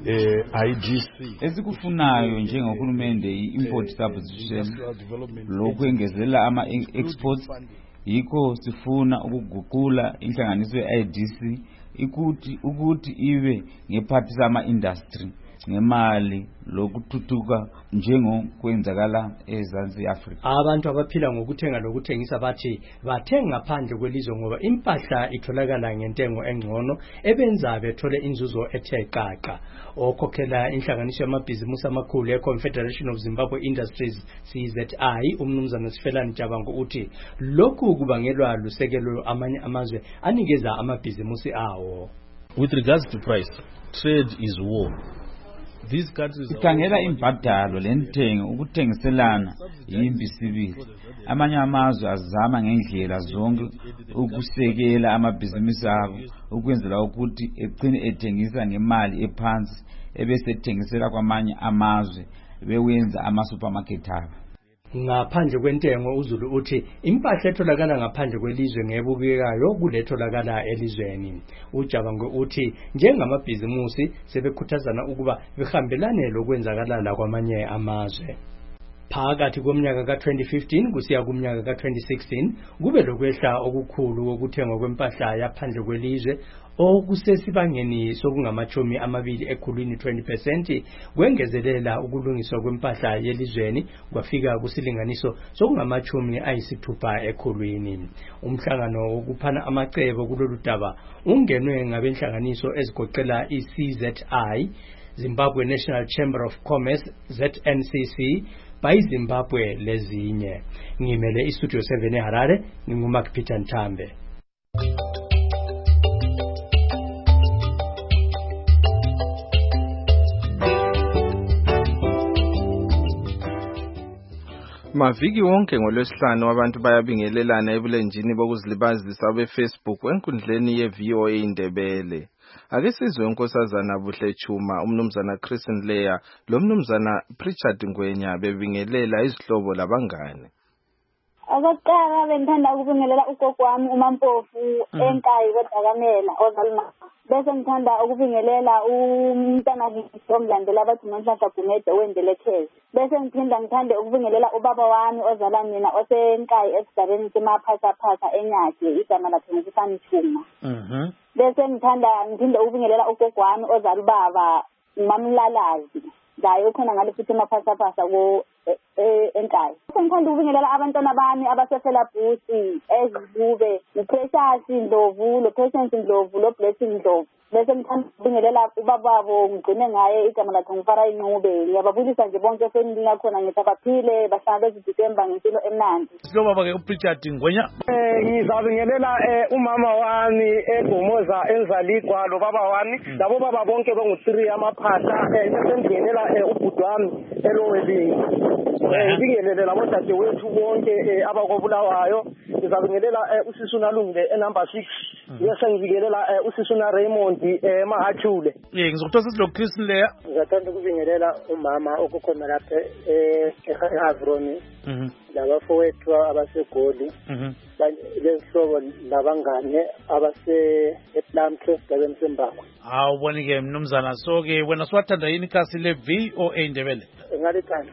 Speaker 24: IDC
Speaker 23: esikufunayo njengohulumende i-import substitution lokwengezela ama-exports yikho sifuna ukuguqula inhlanganiso ye-IDC ukuthi ibe ngephathi sama-industry ngemali lokuthuthuka njengokwenzakala eZansi Afrika.
Speaker 5: Abantu abaphila ngokuthenga lokuthengisa bathi bathenga phandle kwelizwe ngoba impahla itholakala ngentengo engcono ebenza bethole inzuzo ethe qaqa. Okhokhela inhlanganiso yamabhizimusi amakhulu ye-Confederation of Zimbabwe Industries CZI umnumzana Sifelani Jabango uthi lokhu kubangelwa lusekelo amanye amazwe anikeza amabhizimusi awo.
Speaker 16: With regards to price, trade is war.
Speaker 23: Sikhangela imbadalo lentengo ukuthengiselana yimbi sibili. Amanye amazwe azama ngendlela zonke ukusekela amabhizimusi abo ukwenzela ukuthi egcine ethengisa ngemali ephansi ebese ethengisela kwamanye amazwe bewenza ama-supermarket abo.
Speaker 5: Ngaphandle kwentengo uZulu uthi impahla etholakala ngaphandle kwelizwe ngebukekayo kuletholakala elizweni. Ujabango uthi njengamabhizimusi sebekhuthazana ukuba behambelane lokwenzakala kwamanye amazwe. Phakathi komnyaka ka-2015 kusiya kumnyaka ka-2016 kube lokwehla okukhulu wokuthengwa kwempahla yaphandle kwelizwe okusesibangeni sokungamachumi amabili ekhulwini 20% kwengezelela ukulungiswa kwempahla yelizweni kwafika kusilinganiso sokungamachumi ayisithupha ekhulwini. Umhlangano wokuphana amacebo kulolu daba ungenwe ngabenhlanganiso ezigoqela i-CZI, Zimbabwe National Chamber of Commerce, ZNCC, Bhayi Zimbabwe lezinye. Ngimele iStudio 7 eHarare, nginguMark Peter Nthambe.
Speaker 17: Maviki wonke ngolwesihlanu abantu bayabingelelana ebulenjini bokuzilibazisa beFacebook enkundleni yeVOA Indebele. Ake sizwe unkosazana Buhle Chuma, umnumzana Chris Nleya, lo mnumzana Pritchard Ngwenya bebingelela izihlobo labangane.
Speaker 25: Okokuqala bengithanda ukubingelela ugogo wami uMampofu eNkayi kweDakamela ozalima. Bese ngithanda ukubingelela umntana omlandela abathi uNhlanhla Gumede owendelekezi. Bese ngithande ukubingelela ubaba wami ozala mina oseNkayi esigabeni semaphasa eNyakhe igama lakhe ngusani Chuma. Bese ngithinde ukubingelela ugogo wami ozala ubaba uMamlalazi. Ngayo khona ngale futhi emaphasa eNkayi. Ngithanda ukubingelela abantwana bami abasefela Busi eZibube, uPrecious Ndlovu, loPatience Ndlovu, loBlessing Ndlovu. Bese ngithanda ukubingelela ubababo ngigcine ngaye igama lakhe ngifara inqube. Ngiyababulisa nje bonke efamily lakhona ngithi abaphile bahlala beziDisemba ngempilo emnandi.
Speaker 16: Sihlobo bake uPritchard Ngwenya.
Speaker 26: Ngizabingelela umama wami eGomoza enzaligwa lo baba wami labo baba bonke bangu3 amaphahla bese ngingelela ubhuti wami eLowelini. ngibingelele labo dadewethu bonke abakobulawayo. Ngizabingelela usisuna Lungile enumber 6 bese ngibingelela usisuna Raymond Mahathule.
Speaker 16: Ngizokuthosa Silo Chris leya.
Speaker 21: Ngizathanda ukubingelela umama okukhona lapha eHavroni. Labafowethu abasegoli. Lezihlobo labangane abase ePlumtree Sembako.
Speaker 16: Awubonike mnumzana, so ke wena siwathanda yini kasi le VOA Ndebele?
Speaker 21: Ngalithanda.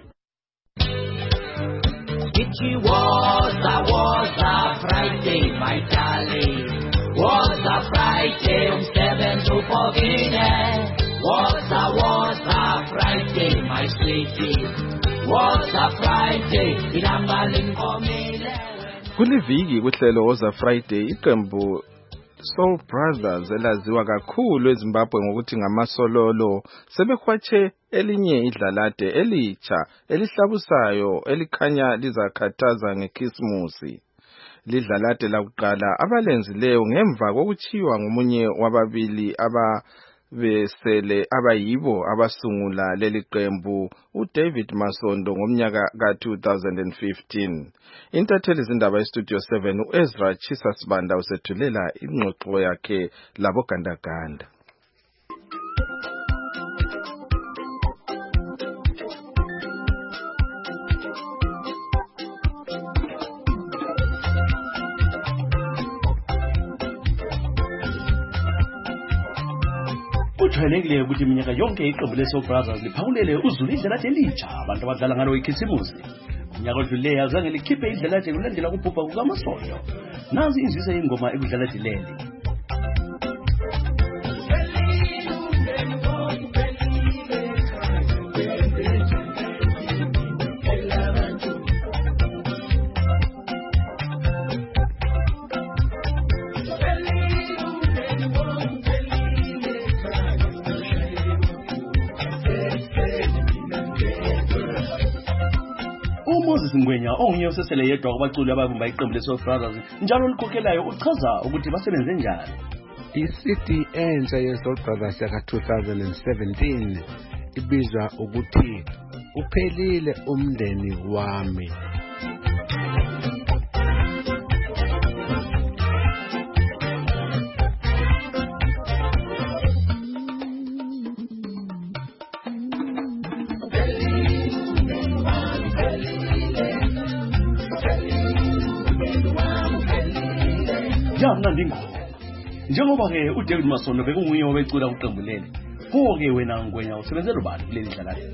Speaker 7: It was a Friday, my darling. Was a Friday, 7 to 14. Was a Friday, my sweetie. Was a Friday, inambalin komile.
Speaker 17: Kuliviki kuhlelo Woza Friday iqembu Soul Brothers elaziwa kakhulu eZimbabwe ngokuthi ngamasololo sebehwatshe elinye idlalade elitsha elihlabusayo elikhanya lizakhathaza ngeKhisimusi. Lidlalade lakuqala abalenzileyo ngemva kokuchiwa ngomunye wababili ababesele abayibo abasungula leli qembu uDavid Masondo ngomnyaka ka-2015. Intatheli zindaba eStudio 7 uEzra Chisasibanda usethulela ingxoxo yakhe labo gandaganda.
Speaker 9: Kujwayelekile ukuthi iminyaka yonke iqembu leSoul Brothers liphawulele uzulu idlalade elitsha abantu abadlala ngalo iKhisimusi. Unyaka odluleyo azange likhiphe idlalade kulandela ukubhubha kukaMasondo. Nazi inzisa ingoma ekudlalade leli. Ngwenya onye usesele yedwa kubaculi ababumba iqembu leSoul Brothers njalo likhokhelayo uchaza ukuthi basebenze njani.
Speaker 10: I-CD entsha yeSoul Brothers yaka 2017 ibizwa ukuthi uphelile umndeni wami. Njengoba ke uDavid Masondo bekunguye obecula uqembu leli, pho-ke wena Ngwenya usebenzela ubani kuleli dlalade?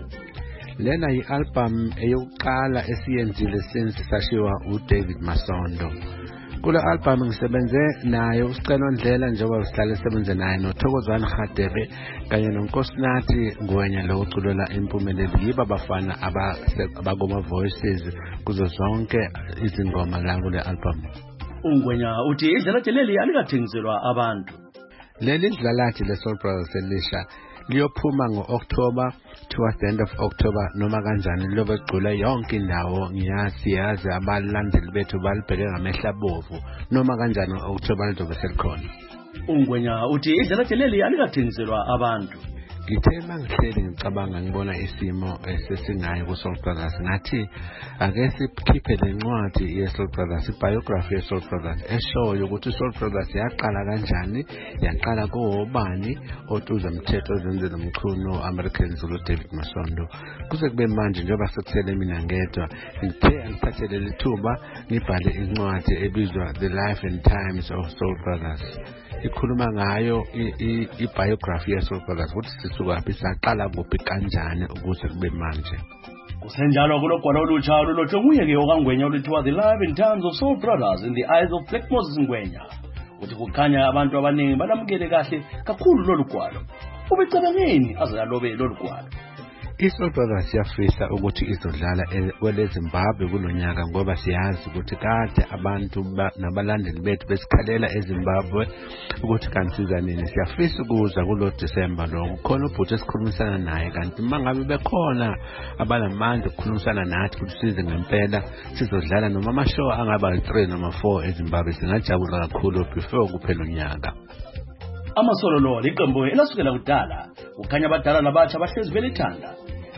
Speaker 10: Lena yi-album eyokuqala esiyenzile since sashiwa uDavid Masondo. Kule album ngisebenze naye uSicelo Ndlela njengoba sihlale sebenze naye noThokozwane Hadebe kanye noNkosinathi Ngwenya lo uculela impumelelo yiba bafana abakoma voices kuzo zonke izingoma la kule album.
Speaker 9: Ungwenya uthi idlalade leli alikathengiselwa abantu.
Speaker 10: Leli dlalade leSoul Brothers elisha liyophuma ngo-October towards the end of October noma kanjani liyobe ligcwele yonke indawo. Ngiyazi abalandeli bethu balibheke ngamehla abovu noma kanjani ngo-October lizobe selikhona.
Speaker 9: Ungwenya uthi idlalade leli alikathengiselwa abantu.
Speaker 10: Ngithe mangihleli ngicabanga ngibona isimo esesinayo kuSoul Brothers ngathi ake sikhiphe lencwadi yeSoul Brothers, ibiography yeSoul Brothers eshoyo ukuthi Soul Brothers yaqala kanjani, yaqala kobani, oTuza Mthetho ozenzela umchuno American Zulu David Masondo. Kuze kube manje njengoba sekusele mina ngedwa ngithe angithathele lithuba ngibhale incwadi ebizwa The Life and Times of Soul Brothers. Ikhuluma ngayo ibiography yeSoul Brothers ukuthi sisukaphi saqala kuphi kanjani ukuze kube manje.
Speaker 9: Kusenjalo kulogwalo olutsha olulotshwe nguye-ke okaNgwenya oluthiwa The Life and Times of Soul Brothers in the Eyes of Black Moses Ngwenya. Uthi kukhanya abantu abaningi balamukele kahle kakhulu lolu gwalo. Ubecabangeni aze alobe lolu gwalo?
Speaker 10: iSoul Brothers yafisa ukuthi izodlala kweleZimbabwe kulonyaka ngoba siyazi ukuthi kade abantu nabalandeli bethu besikhalela eZimbabwe ukuthi kansiza nini. Siyafisa ukuza kulo December lo kukhona ubhuti esikhulumisana naye kanti mangabe bekhona abanamandla ukukhulumisana nathi ukuthi size ngempela sizodlala noma amashow angaba 3 noma 4 eZimbabwe singajabula kakhulu before kuphela unyaka.
Speaker 9: Amasololo liqembu elasukela kudala kukhanya abadala nabatsha bahlezi belithanda.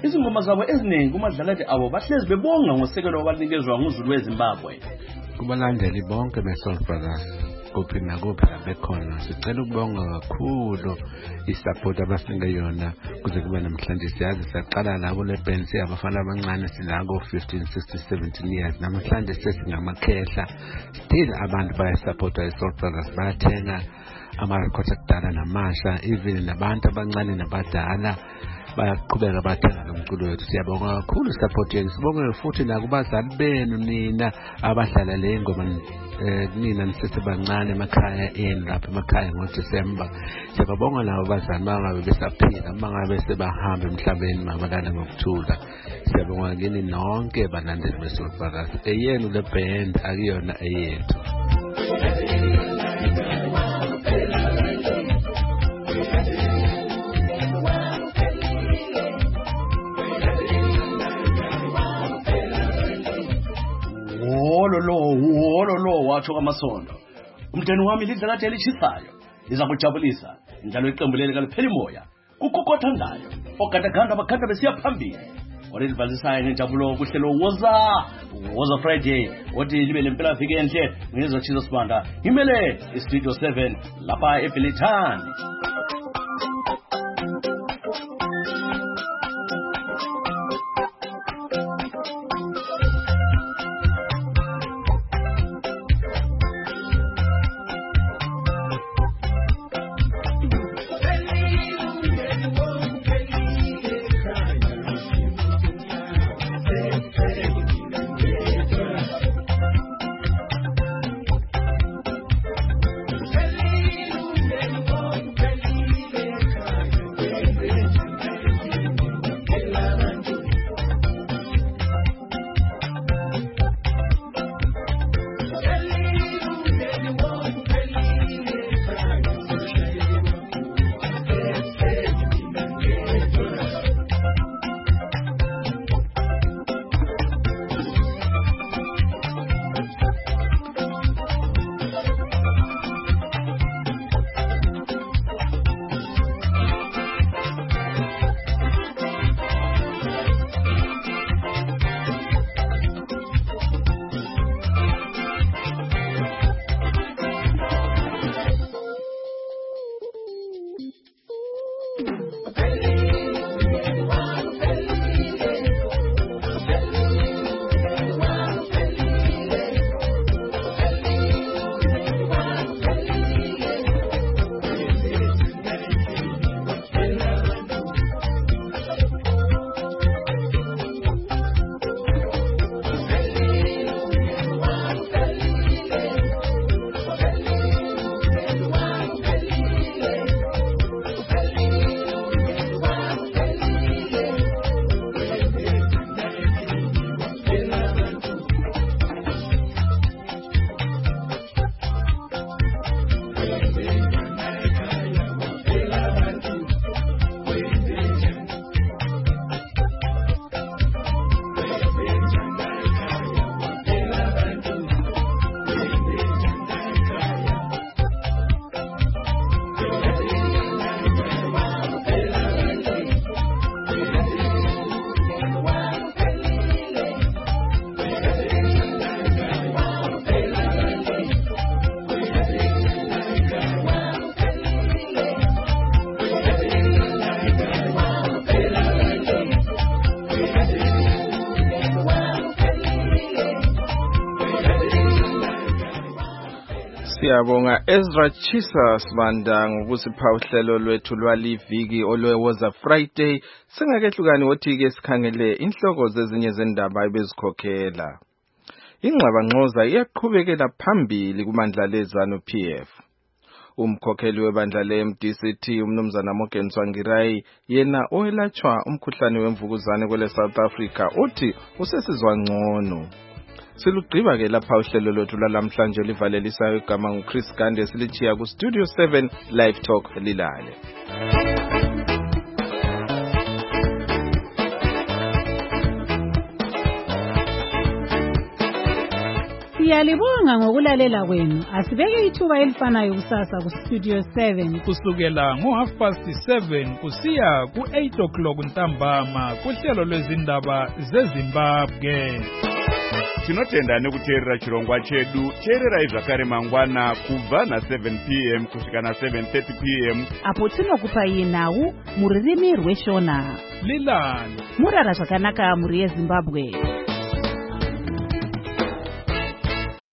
Speaker 9: izingoma zabo eziningi kumadlakathi abo bahlezi bebonga ngosekelo abanikezwa nguzulu weZimbabwe.
Speaker 10: Kubalandeli bonke beSoul Brothers kuphi nakuphi bekhona sicela ukubonga kakhulu isupport abasinike yona kuze kube namhlanje. Siyazi saqala nabo le band abafana abancane sinako 15 16 17 years namhlanje sesingamakhehla still abantu bayasupport iSoul Brothers bayathenga ama-records akudala namasha even nabantu abancane nabadala bayaqhubeka bathenga lo mculo wethu. Siyabonga kakhulu support yenu. Sibonge futhi nakubazali benu nina abahlala le ngoma nina nisesebancane emakhaya enu lapha emakhaya ngoDisemba. Siyabonga labo bazali bangabe besaphila mangabe sebahamba emhlabeni mabalala ngokuthula. Siyabonga kini nonke balandeli beSoul Brothers. Eyenu le band akuyona eyethu.
Speaker 9: Wololo watsho kaMasondo. Umdeni wami lidlakathi elishisayo liza kujabulisa njalo iqembu leli kalipheli moya kukokothandayo ogandaganda abakhanda besiya phambili olivalisayo ngenjabulo kuhlelo woza Friday othi libe lempela viki enhle ngezochizo sibanda ngimele iStudio 7 lapha eBilithani.
Speaker 17: Siyabonga Ezra Chisa Sibanda ngokusipha uhlelo lwethu lwaliviki olwewoza Friday. Singakehlukani wothi ke sikhangele inhloko zezinye zendaba ebezikhokhela. Ingxabangxoza iyaqhubekela phambili kumandla lezanu PF. Umkhokheli webandla leMDCT umnumzana Morgan Tsvangirai yena oyelatshwa umkhuhlane wemvukuzane kwele South Africa uthi usesizwa ngcono. Silugqiba ke lapha uhlelo lwethu lalamhlanje livalelisayo igama nguChris Gande silichiya ku Studio 7 Live Talk lilale.
Speaker 2: Siyalibonga ngokulalela kwenu. Asibeke ithuba elifanayo kusasa ku-Studio 7
Speaker 19: kusukela ngo7:30 kusiya ku8 ntambama kuhlelo lwezindaba zeZimbabwe.
Speaker 1: Tinotenda nekuteerera chirongwa chedu. Teererai zvakare mangwana kubva na7 p.m. kusvika na7:30 p.m.
Speaker 11: apo tinokupai nhau muririmi rweshona.
Speaker 19: Lilani
Speaker 11: murara zvakanaka muri yeZimbabwe.